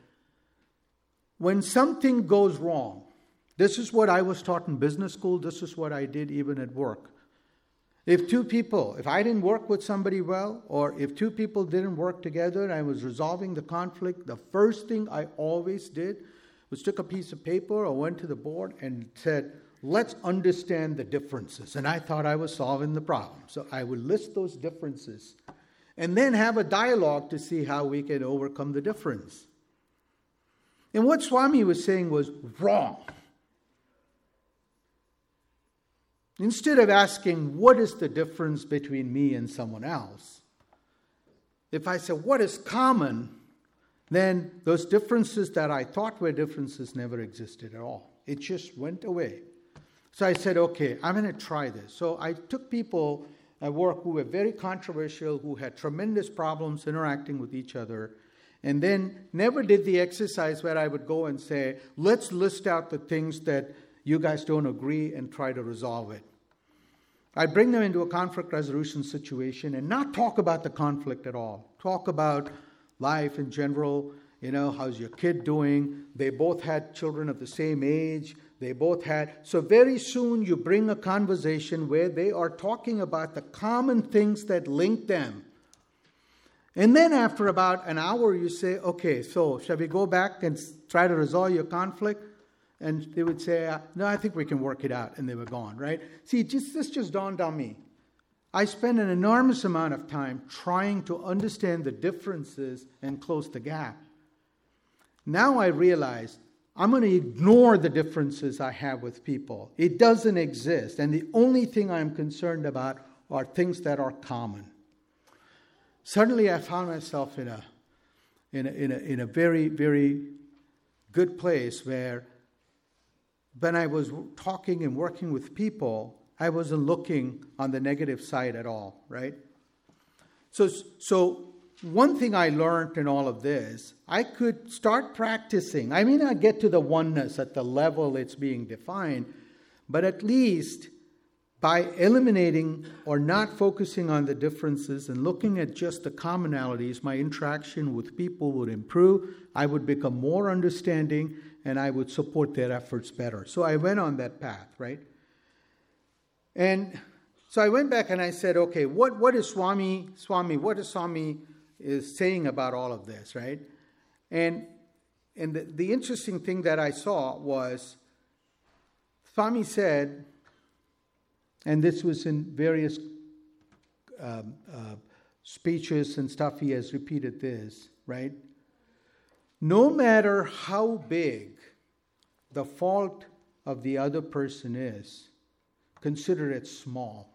[SPEAKER 2] When something goes wrong, this is what I was taught in business school, this is what I did even at work. If two people, if I didn't work with somebody well, or if two people didn't work together and I was resolving the conflict, the first thing I always did was took a piece of paper or went to the board and said, let's understand the differences. And I thought I was solving the problem. So I would list those differences and then have a dialogue to see how we can overcome the difference. And what Swami was saying was wrong. Instead of asking, what is the difference between me and someone else? If I say, what is common? Then those differences that I thought were differences never existed at all. It just went away. So I said, okay, I'm going to try this. So I took people at work who were very controversial, who had tremendous problems interacting with each other, and then never did the exercise where I would go and say, let's list out the things that you guys don't agree and try to resolve it. I'd bring them into a conflict resolution situation and not talk about the conflict at all. Talk about life in general. You know, how's your kid doing? They both had children of the same age. They both had. So very soon you bring a conversation where they are talking about the common things that link them. And then after about an hour, you say, okay, so shall we go back and try to resolve your conflict? And they would say, no, I think we can work it out. And they were gone, right? See, just, this just dawned on me. I spend an enormous amount of time trying to understand the differences and close the gap. Now I realize I'm going to ignore the differences I have with people. It doesn't exist. And the only thing I'm concerned about are things that are common. Suddenly I found myself in a, in a, in a, in a very, very good place where when I was talking and working with people, I wasn't looking on the negative side at all, right? So, so one thing I learned in all of this, I could start practicing. I may not get to the oneness at the level it's being defined, but at least by eliminating or not focusing on the differences and looking at just the commonalities, my interaction with people would improve. I would become more understanding, and I would support their efforts better. So I went on that path, right? And so I went back and I said, okay, what, what is Swami, Swami, what is Swami is saying about all of this, right? And and the, the interesting thing that I saw was Swami said, and this was in various um, uh, speeches and stuff, he has repeated this, right? No matter how big the fault of the other person is, consider it small.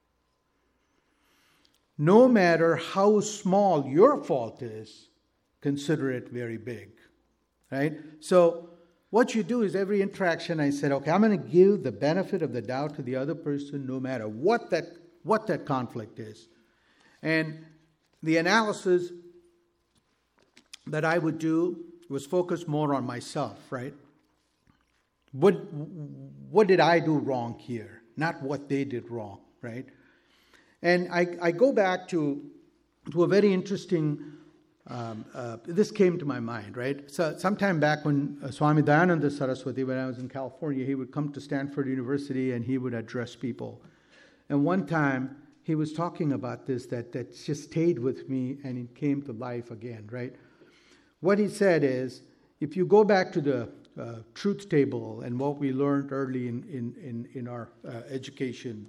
[SPEAKER 2] No matter how small your fault is, consider it very big, right? So what you do is every interaction I said, okay, I'm going to give the benefit of the doubt to the other person no matter what that, what that conflict is. And the analysis that I would do was focus more on myself, right? What, what did I do wrong here? Not what they did wrong, right? And I, I go back to, to a very interesting, um, uh, this came to my mind, right? So sometime back when uh, Swami Dayananda Saraswati, when I was in California, he would come to Stanford University and he would address people. And one time he was talking about this that, that just stayed with me and it came to life again, right? What he said is, if you go back to the uh, truth table and what we learned early in, in, in, in our uh, education,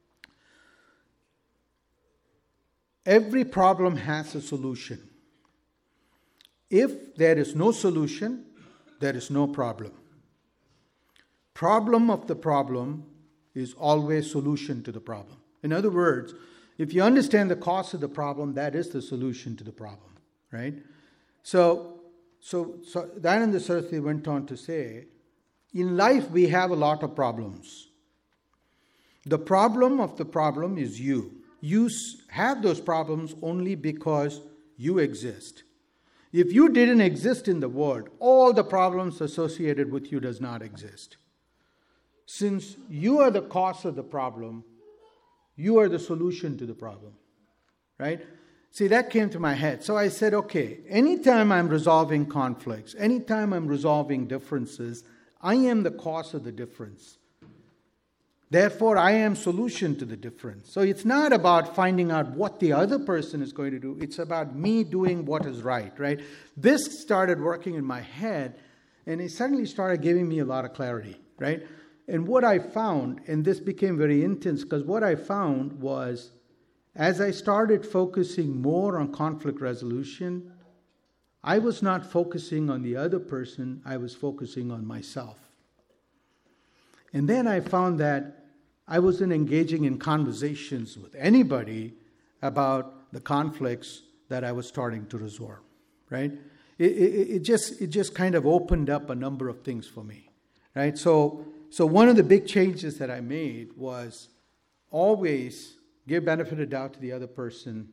[SPEAKER 2] every problem has a solution. If there is no solution, there is no problem. Problem of the problem is always solution to the problem. In other words, if you understand the cause of the problem, that is the solution to the problem, right? So, so, so Dayananda Saraswati went on to say, in life we have a lot of problems. The problem of the problem is you. You have those problems only because you exist. If you didn't exist in the world, all the problems associated with you does not exist. Since you are the cause of the problem, you are the solution to the problem, right? See, that came to my head. So I said, okay, anytime I'm resolving conflicts, anytime I'm resolving differences, I am the cause of the difference. Therefore, I am solution to the difference. So it's not about finding out what the other person is going to do. It's about me doing what is right, right? This started working in my head, and it suddenly started giving me a lot of clarity, right? And what I found, and this became very intense, because what I found was, as I started focusing more on conflict resolution, I was not focusing on the other person, I was focusing on myself. And then I found that I wasn't engaging in conversations with anybody about the conflicts that I was starting to resolve, right? It, it, it just it just kind of opened up a number of things for me, right? So, so one of the big changes that I made was always give benefit of doubt to the other person,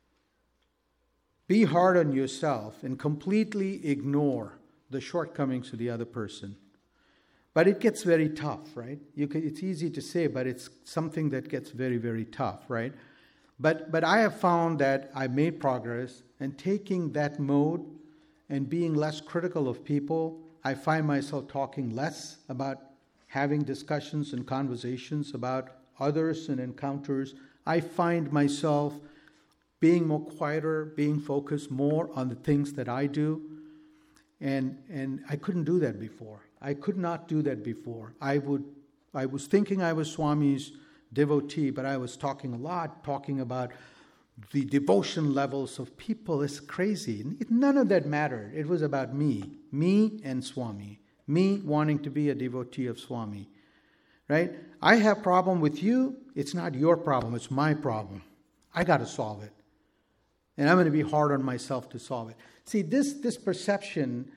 [SPEAKER 2] be hard on yourself, and completely ignore the shortcomings of the other person. But it gets very tough, right? You can, it's easy to say, but it's something that gets very, very tough, right? But but I have found that I made progress, and taking that mode and being less critical of people, I find myself talking less about having discussions and conversations about others and encounters, I find myself being more quieter, being focused more on the things that I do. And and I couldn't do that before. I could not do that before. I would I was thinking I was Swami's devotee, but I was talking a lot, talking about the devotion levels of people. It's crazy. None of that mattered. It was about me, me and Swami, me wanting to be a devotee of Swami, right? I have a problem with you. It's not your problem. It's my problem. I got to solve it. And I'm going to be hard on myself to solve it. See, this this perception,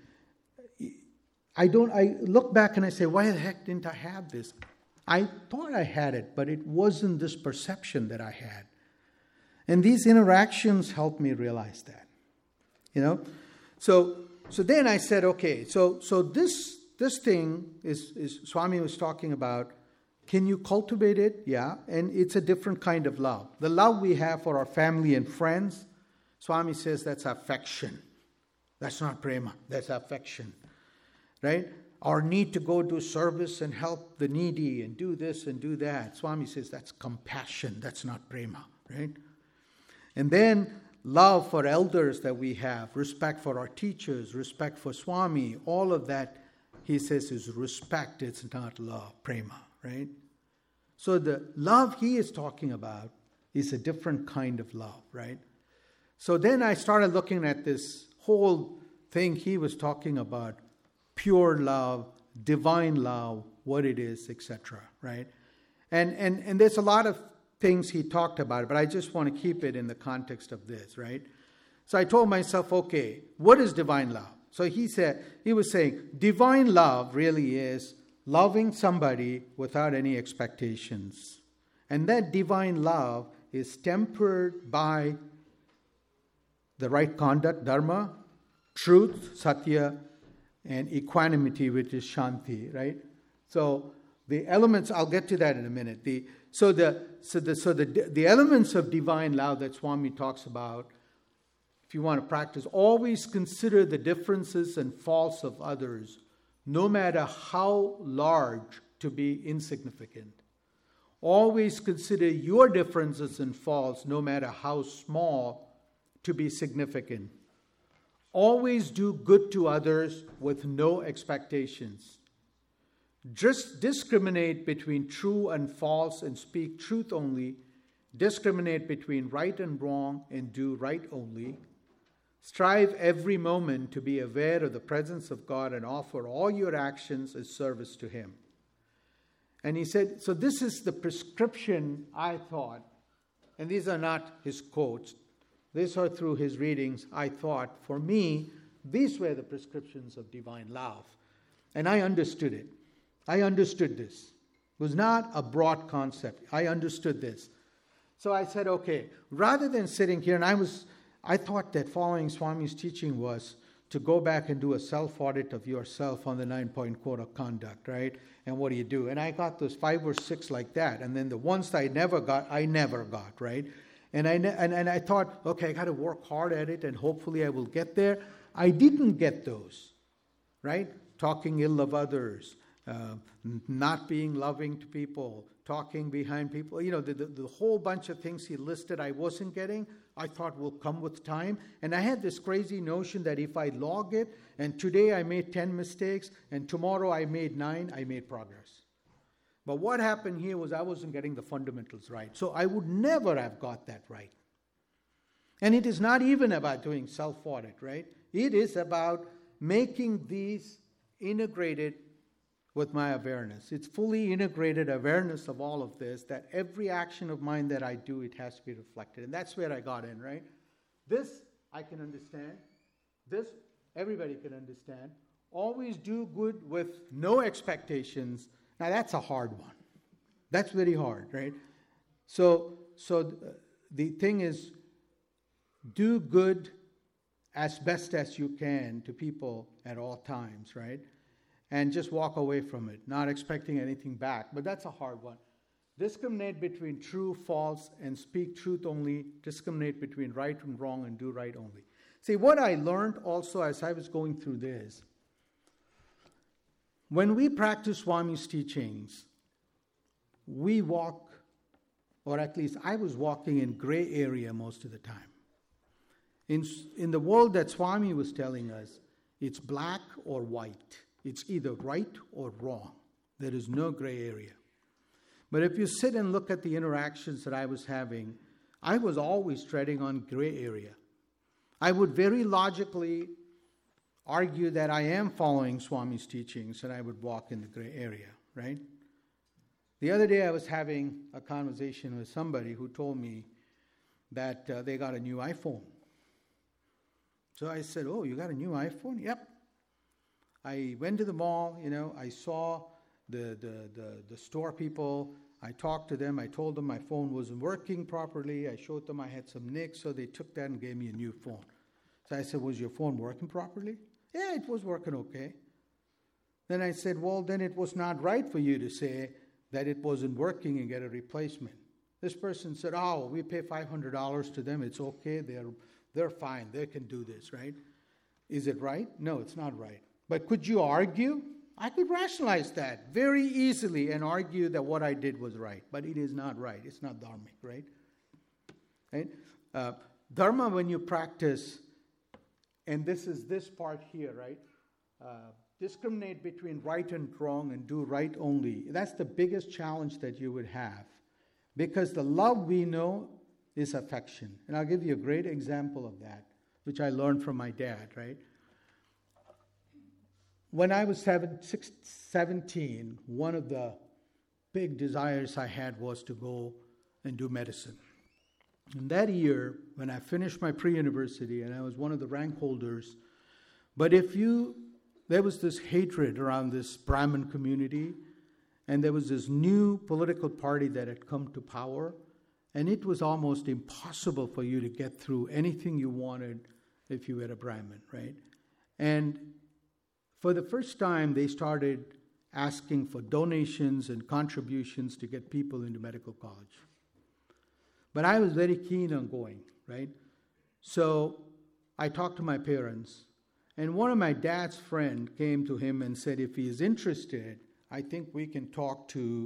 [SPEAKER 2] I don't, I look back and I say, why the heck didn't I have this? I thought I had it, but it wasn't this perception that I had. And these interactions helped me realize that. You know? So so then I said, okay, so so this this thing is, is Swami was talking about, can you cultivate it? Yeah. And it's a different kind of love. The love we have for our family and friends, Swami says that's affection. That's not prema. That's affection. Right? Our need to go do service and help the needy and do this and do that. Swami says that's compassion. That's not prema. Right? And then love for elders that we have, respect for our teachers, respect for Swami, all of that, he says, is respect. It's not love, prema. Right? So the love he is talking about is a different kind of love. Right? So then I started looking at this whole thing he was talking about, pure love, divine love, what it is, et cetera. Right? And and and there's a lot of things he talked about, but I just want to keep it in the context of this, right? So I told myself, okay, what is divine love? So he said, he was saying, divine love really is loving somebody without any expectations. And that divine love is tempered by the right conduct, dharma, truth, satya, and equanimity, which is shanti, right? So the elements, I'll get to that in a minute. The so the so the so the the elements of divine love that Swami talks about, if you want to practice, always consider the differences and faults of others, no matter how large, to be insignificant. Always consider your differences and faults, no matter how small, to be significant. Always do good to others with no expectations. Just discriminate between true and false and speak truth only. Discriminate between right and wrong and do right only. Strive every moment to be aware of the presence of God and offer all your actions as service to Him. And he said, so this is the prescription, I thought, and these are not his quotes, these are through his readings, I thought, for me, these were the prescriptions of divine love. And I understood it. I understood this. It was not a broad concept. I understood this. So I said, okay, rather than sitting here, and I was, I thought that following Swami's teaching was to go back and do a self-audit of yourself on the nine-point code of conduct, right? And what do you do? And I got those five or six like that. And then the ones that I never got, I never got, right? And I and, and I thought, okay, I got to work hard at it and hopefully I will get there. I didn't get those, right? Talking ill of others, uh, not being loving to people, talking behind people. You know, the, the, the whole bunch of things he listed I wasn't getting, I thought will come with time. And I had this crazy notion that if I log it, and today I made ten mistakes, and tomorrow I made nine, I made progress. But what happened here was I wasn't getting the fundamentals right. So I would never have got that right. And it is not even about doing self-audit, right? It is about making these integrated with my awareness. It's fully integrated awareness of all of this, that every action of mine that I do, it has to be reflected. And that's where I got in, right? This, I can understand. This, everybody can understand. Always do good with no expectations. Now, that's a hard one. That's very hard, right? So, so the thing is, do good as best as you can to people at all times, right? And just walk away from it, not expecting anything back. But that's a hard one. Discriminate between true, false, and speak truth only. Discriminate between right and wrong and do right only. See, what I learned also as I was going through this, when we practice Swami's teachings, we walk, or at least I was walking in gray area most of the time. In, in the world that Swami was telling us, it's black or white. It's either right or wrong. There is no gray area. But if you sit and look at the interactions that I was having, I was always treading on gray area. I would very logically argue that I am following Swami's teachings, and I would walk in the gray area, right? The other day I was having a conversation with somebody who told me that uh, they got a new iPhone. So I said, oh, you got a new iPhone? Yep. I went to the mall, you know, I saw the, the, the, the store people. I talked to them. I told them my phone wasn't working properly. I showed them I had some nicks, so they took that and gave me a new phone. So I said, was your phone working properly? Yeah, it was working okay. Then I said, well, then it was not right for you to say that it wasn't working and get a replacement. This person said, oh, we pay five hundred dollars to them. It's okay. They're, they're fine. They can do this, right? Is it right? No, it's not right. But could you argue? I could rationalize that very easily and argue that what I did was right. But it is not right. It's not dharmic, right? Right? Uh, dharma, when you practice, and this is this part here, right? Uh, discriminate between right and wrong and do right only. That's the biggest challenge that you would have. Because the love we know is affection. And I'll give you a great example of that, which I learned from my dad, right? When I was seven, six, seventeen, one of the big desires I had was to go and do medicine. And that year, when I finished my pre-university, and I was one of the rank holders, but if you, there was this hatred around this Brahmin community, and there was this new political party that had come to power, and it was almost impossible for you to get through anything you wanted if you were a Brahmin, right? And for the first time, they started asking for donations and contributions to get people into medical college. But I was very keen on going, right? So I talked to my parents, and one of my dad's friend came to him and said, if he is interested, I think we can talk to,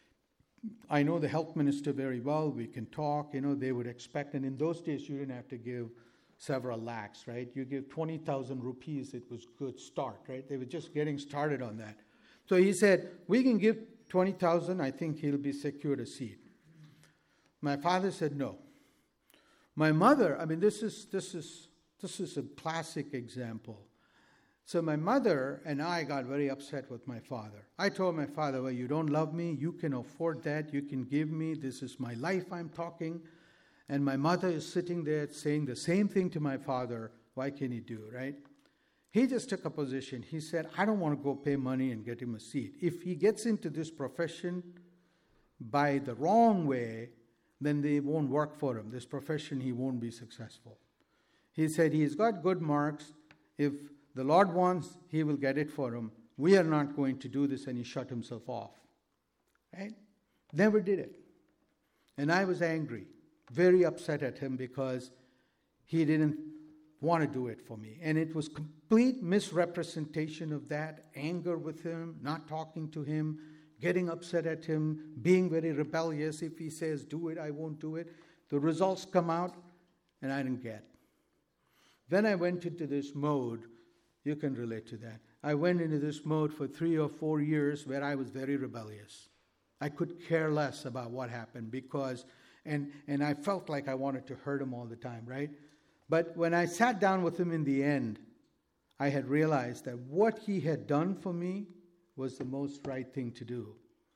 [SPEAKER 2] I know the health minister very well, we can talk, you know, they would expect, and in those days you didn't have to give several lakhs, right? You give twenty thousand rupees, it was good start, right? They were just getting started on that. So he said, we can give twenty thousand, I think he'll be secured a seat. My father said no. My mother, I mean, this is this is this is a classic example. So my mother and I got very upset with my father. I told my father, well, you don't love me, you can afford that, you can give me, this is my life I'm talking. And my mother is sitting there saying the same thing to my father, why can he do, right? He just took a position. He said, I don't want to go pay money and get him a seat. If he gets into this profession by the wrong way, then they won't work for him. This profession, he won't be successful. He said he's got good marks. If the Lord wants, he will get it for him. We are not going to do this, and he shut himself off. Right? Never did it. And I was angry, very upset at him because he didn't want to do it for me. And it was complete misrepresentation of that, anger with him, not talking to him, getting upset at him, being very rebellious. If he says, do it, I won't do it. The results come out, and I didn't get. Then I went into this mode. You can relate to that. I went into this mode for three or four years where I was very rebellious. I could care less about what happened because, and, and I felt like I wanted to hurt him all the time, right? But when I sat down with him in the end, I had realized that what he had done for me was the most right thing to do.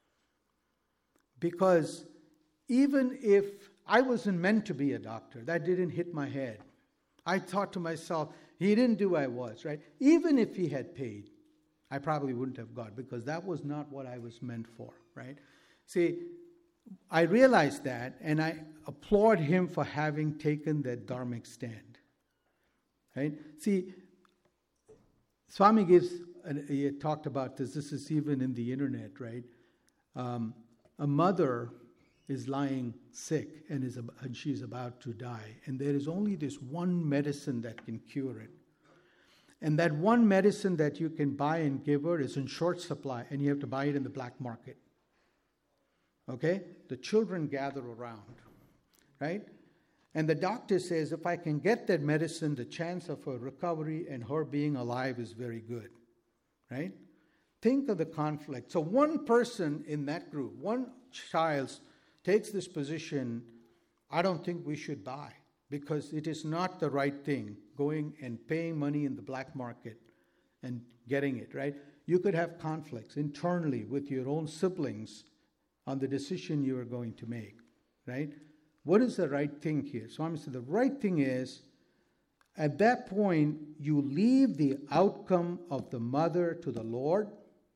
[SPEAKER 2] Because even if I wasn't meant to be a doctor, that didn't hit my head. I thought to myself, he didn't do what I was, right? Even if he had paid, I probably wouldn't have got, because that was not what I was meant for, right? See, I realized that, and I applaud him for having taken that dharmic stand, right? See, Swami gives, he had talked about this, this is even in the internet, right? Um, a mother is lying sick and is and she's about to die, and there is only this one medicine that can cure it. And that one medicine that you can buy and give her is in short supply, and you have to buy it in the black market. Okay? The children gather around, right? And the doctor says, if I can get that medicine, the chance of her recovery and her being alive is very good, right? Think of the conflict. So one person in that group, one child takes this position, I don't think we should buy, because it is not the right thing, going and paying money in the black market and getting it, right? You could have conflicts internally with your own siblings on the decision you are going to make, right? What is the right thing here? Swami said the right thing is, at that point, you leave the outcome of the mother to the Lord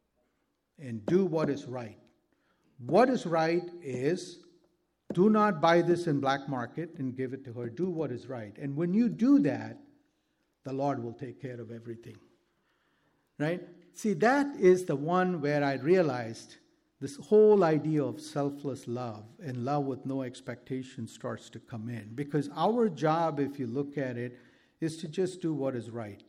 [SPEAKER 2] and do what is right. What is right is, do not buy this in black market and give it to her. Do what is right. And when you do that, the Lord will take care of everything. Right? See, that is the one where I realized this whole idea of selfless love and love with no expectation starts to come in. Because our job, if you look at it, is to just do what is right.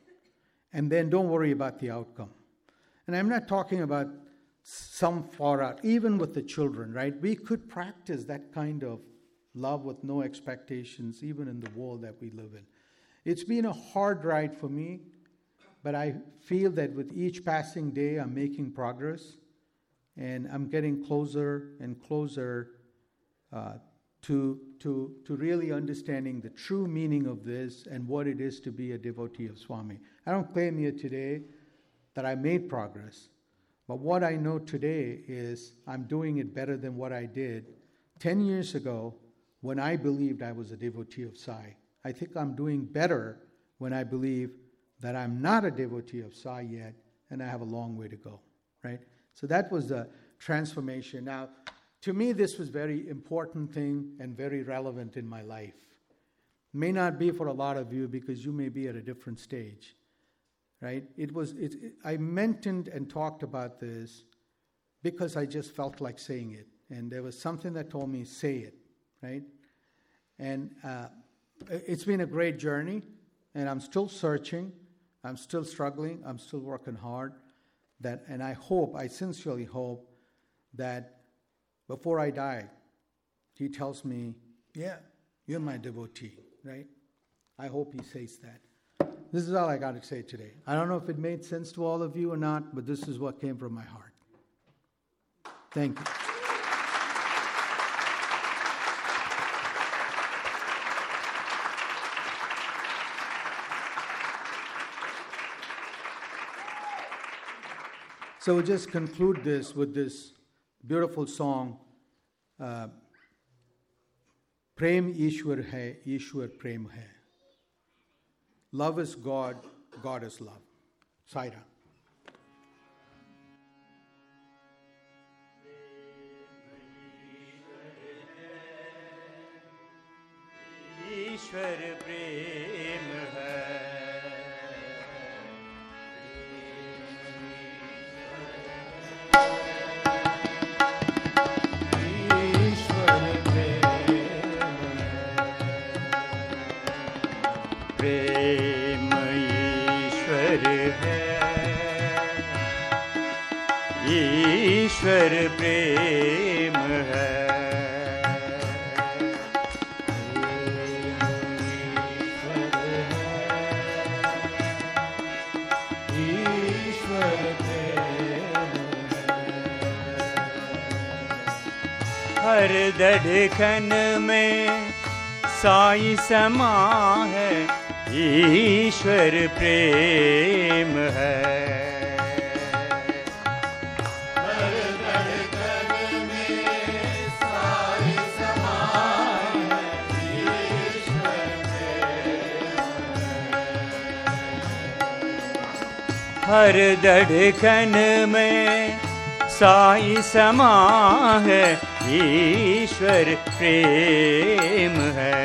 [SPEAKER 2] And then don't worry about the outcome. And I'm not talking about some far out, even with the children, right? We could practice that kind of love with no expectations, even in the world that we live in. It's been a hard ride for me, but I feel that with each passing day, I'm making progress, and I'm getting closer and closer uh, to, to, to really understanding the true meaning of this and what it is to be a devotee of Swami. I don't claim here today that I made progress, but what I know today is I'm doing it better than what I did ten years ago when I believed I was a devotee of Sai. I think I'm doing better when I believe that I'm not a devotee of Sai yet, and I have a long way to go, right? So that was the transformation. Now, to me, this was a very important thing and very relevant in my life. May not be for a lot of you because you may be at a different stage, right? It was. It, it, I mentioned and talked about this because I just felt like saying it, and there was something that told me, say it, right? And uh, it's been a great journey, and I'm still searching. I'm still struggling. I'm still working hard. That, and I hope, I sincerely hope that before I die, he tells me, yeah, you're my devotee, right? I hope he says that. This is all I got to say today. I don't know if it made sense to all of you or not, but this is what came from my heart. Thank you. So we'll just conclude this with this beautiful song, uh, Prem Ishwar Hai, Ishwar Prem Hai. Love is God, God is love. Sai Ram.
[SPEAKER 3] ईश्वर प्रेम है, ईश्वर प्रेम है, ईश्वर प्रेम है, ईश्वर प्रेम हर धड़कन में साई समा है, ईश्वर प्रेम है, हर धड़कन में साई समा है, ईश्वर प्रेम है, हर धड़कन में साई समा है, ईश्वर प्रेम है,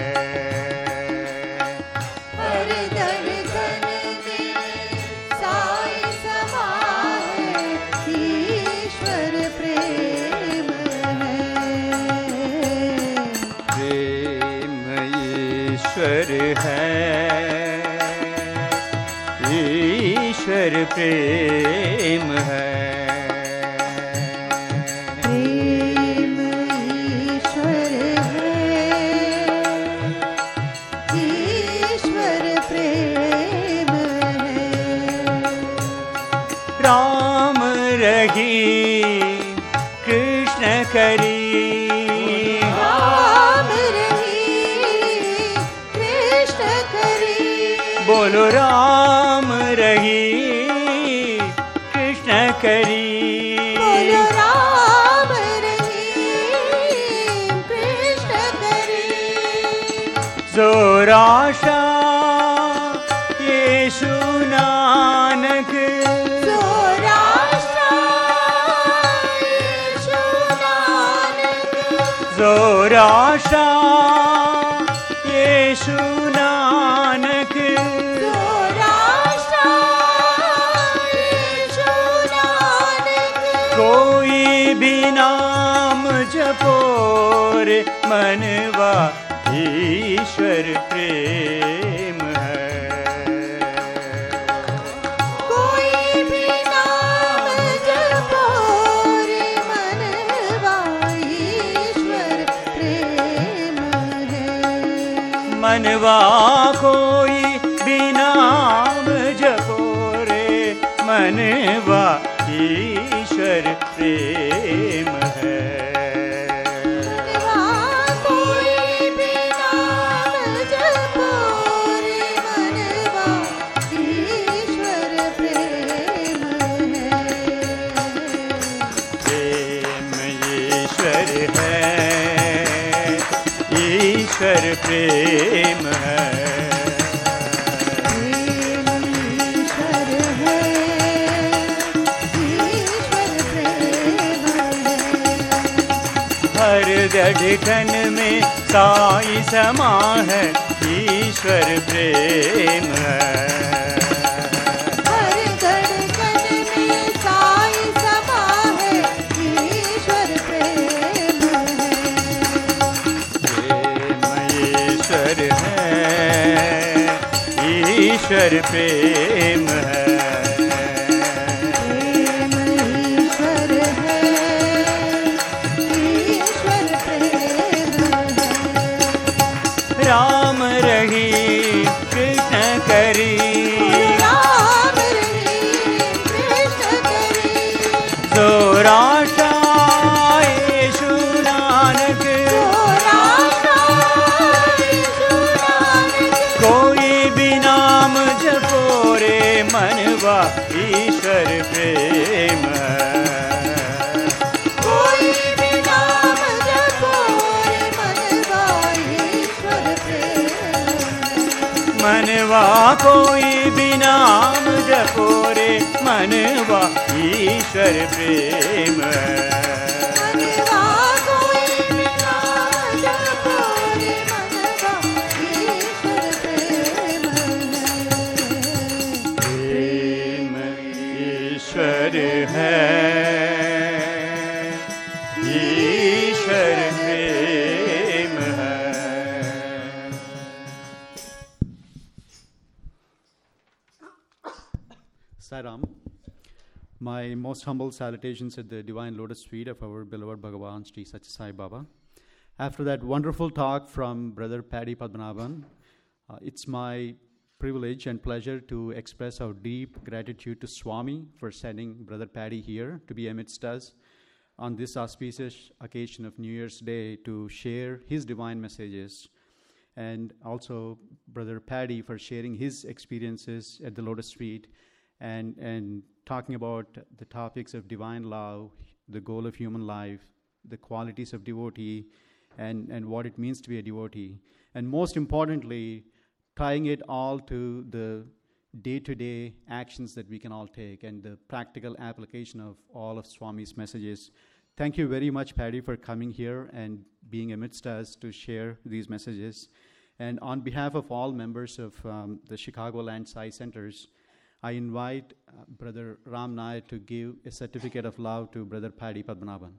[SPEAKER 4] हर धड़कन में साई समा है, ईश्वर प्रेम है, प्रेम ईश्वर है,
[SPEAKER 3] ईश्वर प्रेम है।
[SPEAKER 4] प्रेम ईश्वर है, ईश्वर प्रेम है।
[SPEAKER 3] राम रही कृष्ण करी,
[SPEAKER 4] राम रही कृष्ण करी,
[SPEAKER 3] बोलो राम रही कृष्ण करी।
[SPEAKER 4] बोलो राम रही कृष्ण करी।
[SPEAKER 3] जोराशा यीशु नानक,
[SPEAKER 4] जोराशा यीशु नानक,
[SPEAKER 3] जोराशा यीशु नानक,
[SPEAKER 4] जोराशा यीशु नानक।
[SPEAKER 3] कोई भी नाम जपो रे मनवा, ईश्वर प्रेम है।
[SPEAKER 4] कोई भी नाम जपो रे मनवा, ईश्वर प्रेम है।
[SPEAKER 3] मनवा कोई भी नाम जपो रे मनवा, ईश्वर प्रेम है।
[SPEAKER 4] मनवा कोई भी नाम जपो रे मनवा, ईश्वर प्रेम है।
[SPEAKER 3] प्रेम ईश्वर है, ईश्वर प्रेम है।
[SPEAKER 4] प्रेम ईश्वर है, ईश्वर प्रेम है।
[SPEAKER 3] हर धड़कन में साई समा है, ईश्वर प्रेम है।
[SPEAKER 4] हर धड़कन में साई समा है, ईश्वर प्रेम है।
[SPEAKER 3] प्रेम ईश्वर है, ईश्वर प्रेम है।
[SPEAKER 4] प्रेम ईश्वर है, ईश्वर प्रेम है।
[SPEAKER 3] राम रही कृष्ण करी,
[SPEAKER 4] राम रही कृष्ण करी,
[SPEAKER 3] जोराशा यीशु नानक,
[SPEAKER 4] जोराशा यीशु नानक।
[SPEAKER 3] कोई भी नाम जपो रे मनवा, ईश्वर प्रेम है।
[SPEAKER 4] कोई भी नाम जपो रे मनवा, ईश्वर प्रेम है।
[SPEAKER 3] मनवा कोई भी नाम जपो रे मनवा, ईश्वर प्रेम है।
[SPEAKER 4] मनवा कोई भी नाम जपो रे मनवा, ईश्वर प्रेम है।
[SPEAKER 3] प्रेम ईश्वर है, ईश्वर प्रेम है।
[SPEAKER 5] Sairam. My most humble salutations at the Divine Lotus Feet of our beloved Bhagavan Sri Satya Sai Baba. After that wonderful talk from Brother Paddy Padmanabhan, uh, it's my privilege and pleasure to express our deep gratitude to Swami for sending Brother Paddy here to be amidst us on this auspicious occasion of New Year's Day to share his divine messages, and also Brother Paddy for sharing his experiences at the Lotus Feet and, and talking about the topics of divine love, the goal of human life, the qualities of devotee, and, and what it means to be a devotee. And most importantly, tying it all to the day-to-day actions that we can all take and the practical application of all of Swami's messages. Thank you very much, Paddy, for coming here and being amidst us to share these messages. And on behalf of all members of um, the Chicagoland Sai Centers, I invite uh, Brother Ram Nair to give a certificate of love to Brother Paddy Padmanabhan.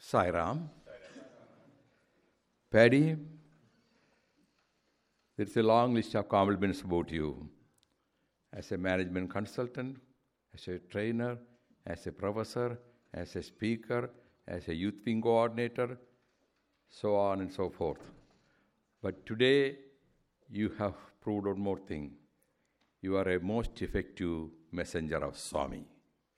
[SPEAKER 6] Sai Ram. Paddy, there is a long list of compliments about you. As a management consultant, as a trainer, as a professor, as a speaker, as a youth wing coordinator, so on and so forth. But today, you have proved one more thing. You are a most effective messenger of Swami.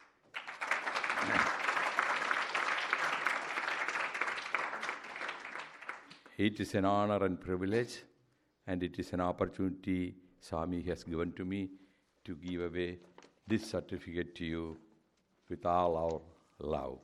[SPEAKER 6] It is an honor and privilege, and it is an opportunity Swami has given to me to give away this certificate to you with all our love.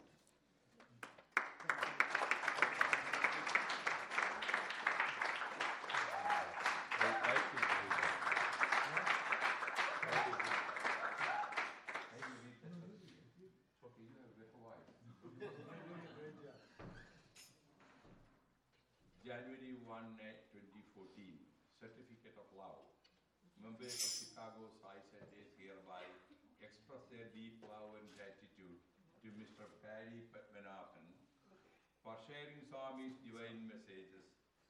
[SPEAKER 6] January first, twenty fourteen, Certificate of Love. Members of Chicago Sai Sages hereby express their deep love and gratitude to Mister Paddy Padmanabhan for sharing Swami's divine messages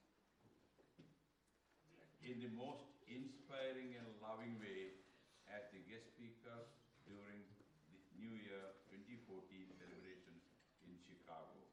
[SPEAKER 6] in the most inspiring and loving way as the guest speaker during the New Year twenty fourteen celebrations in Chicago.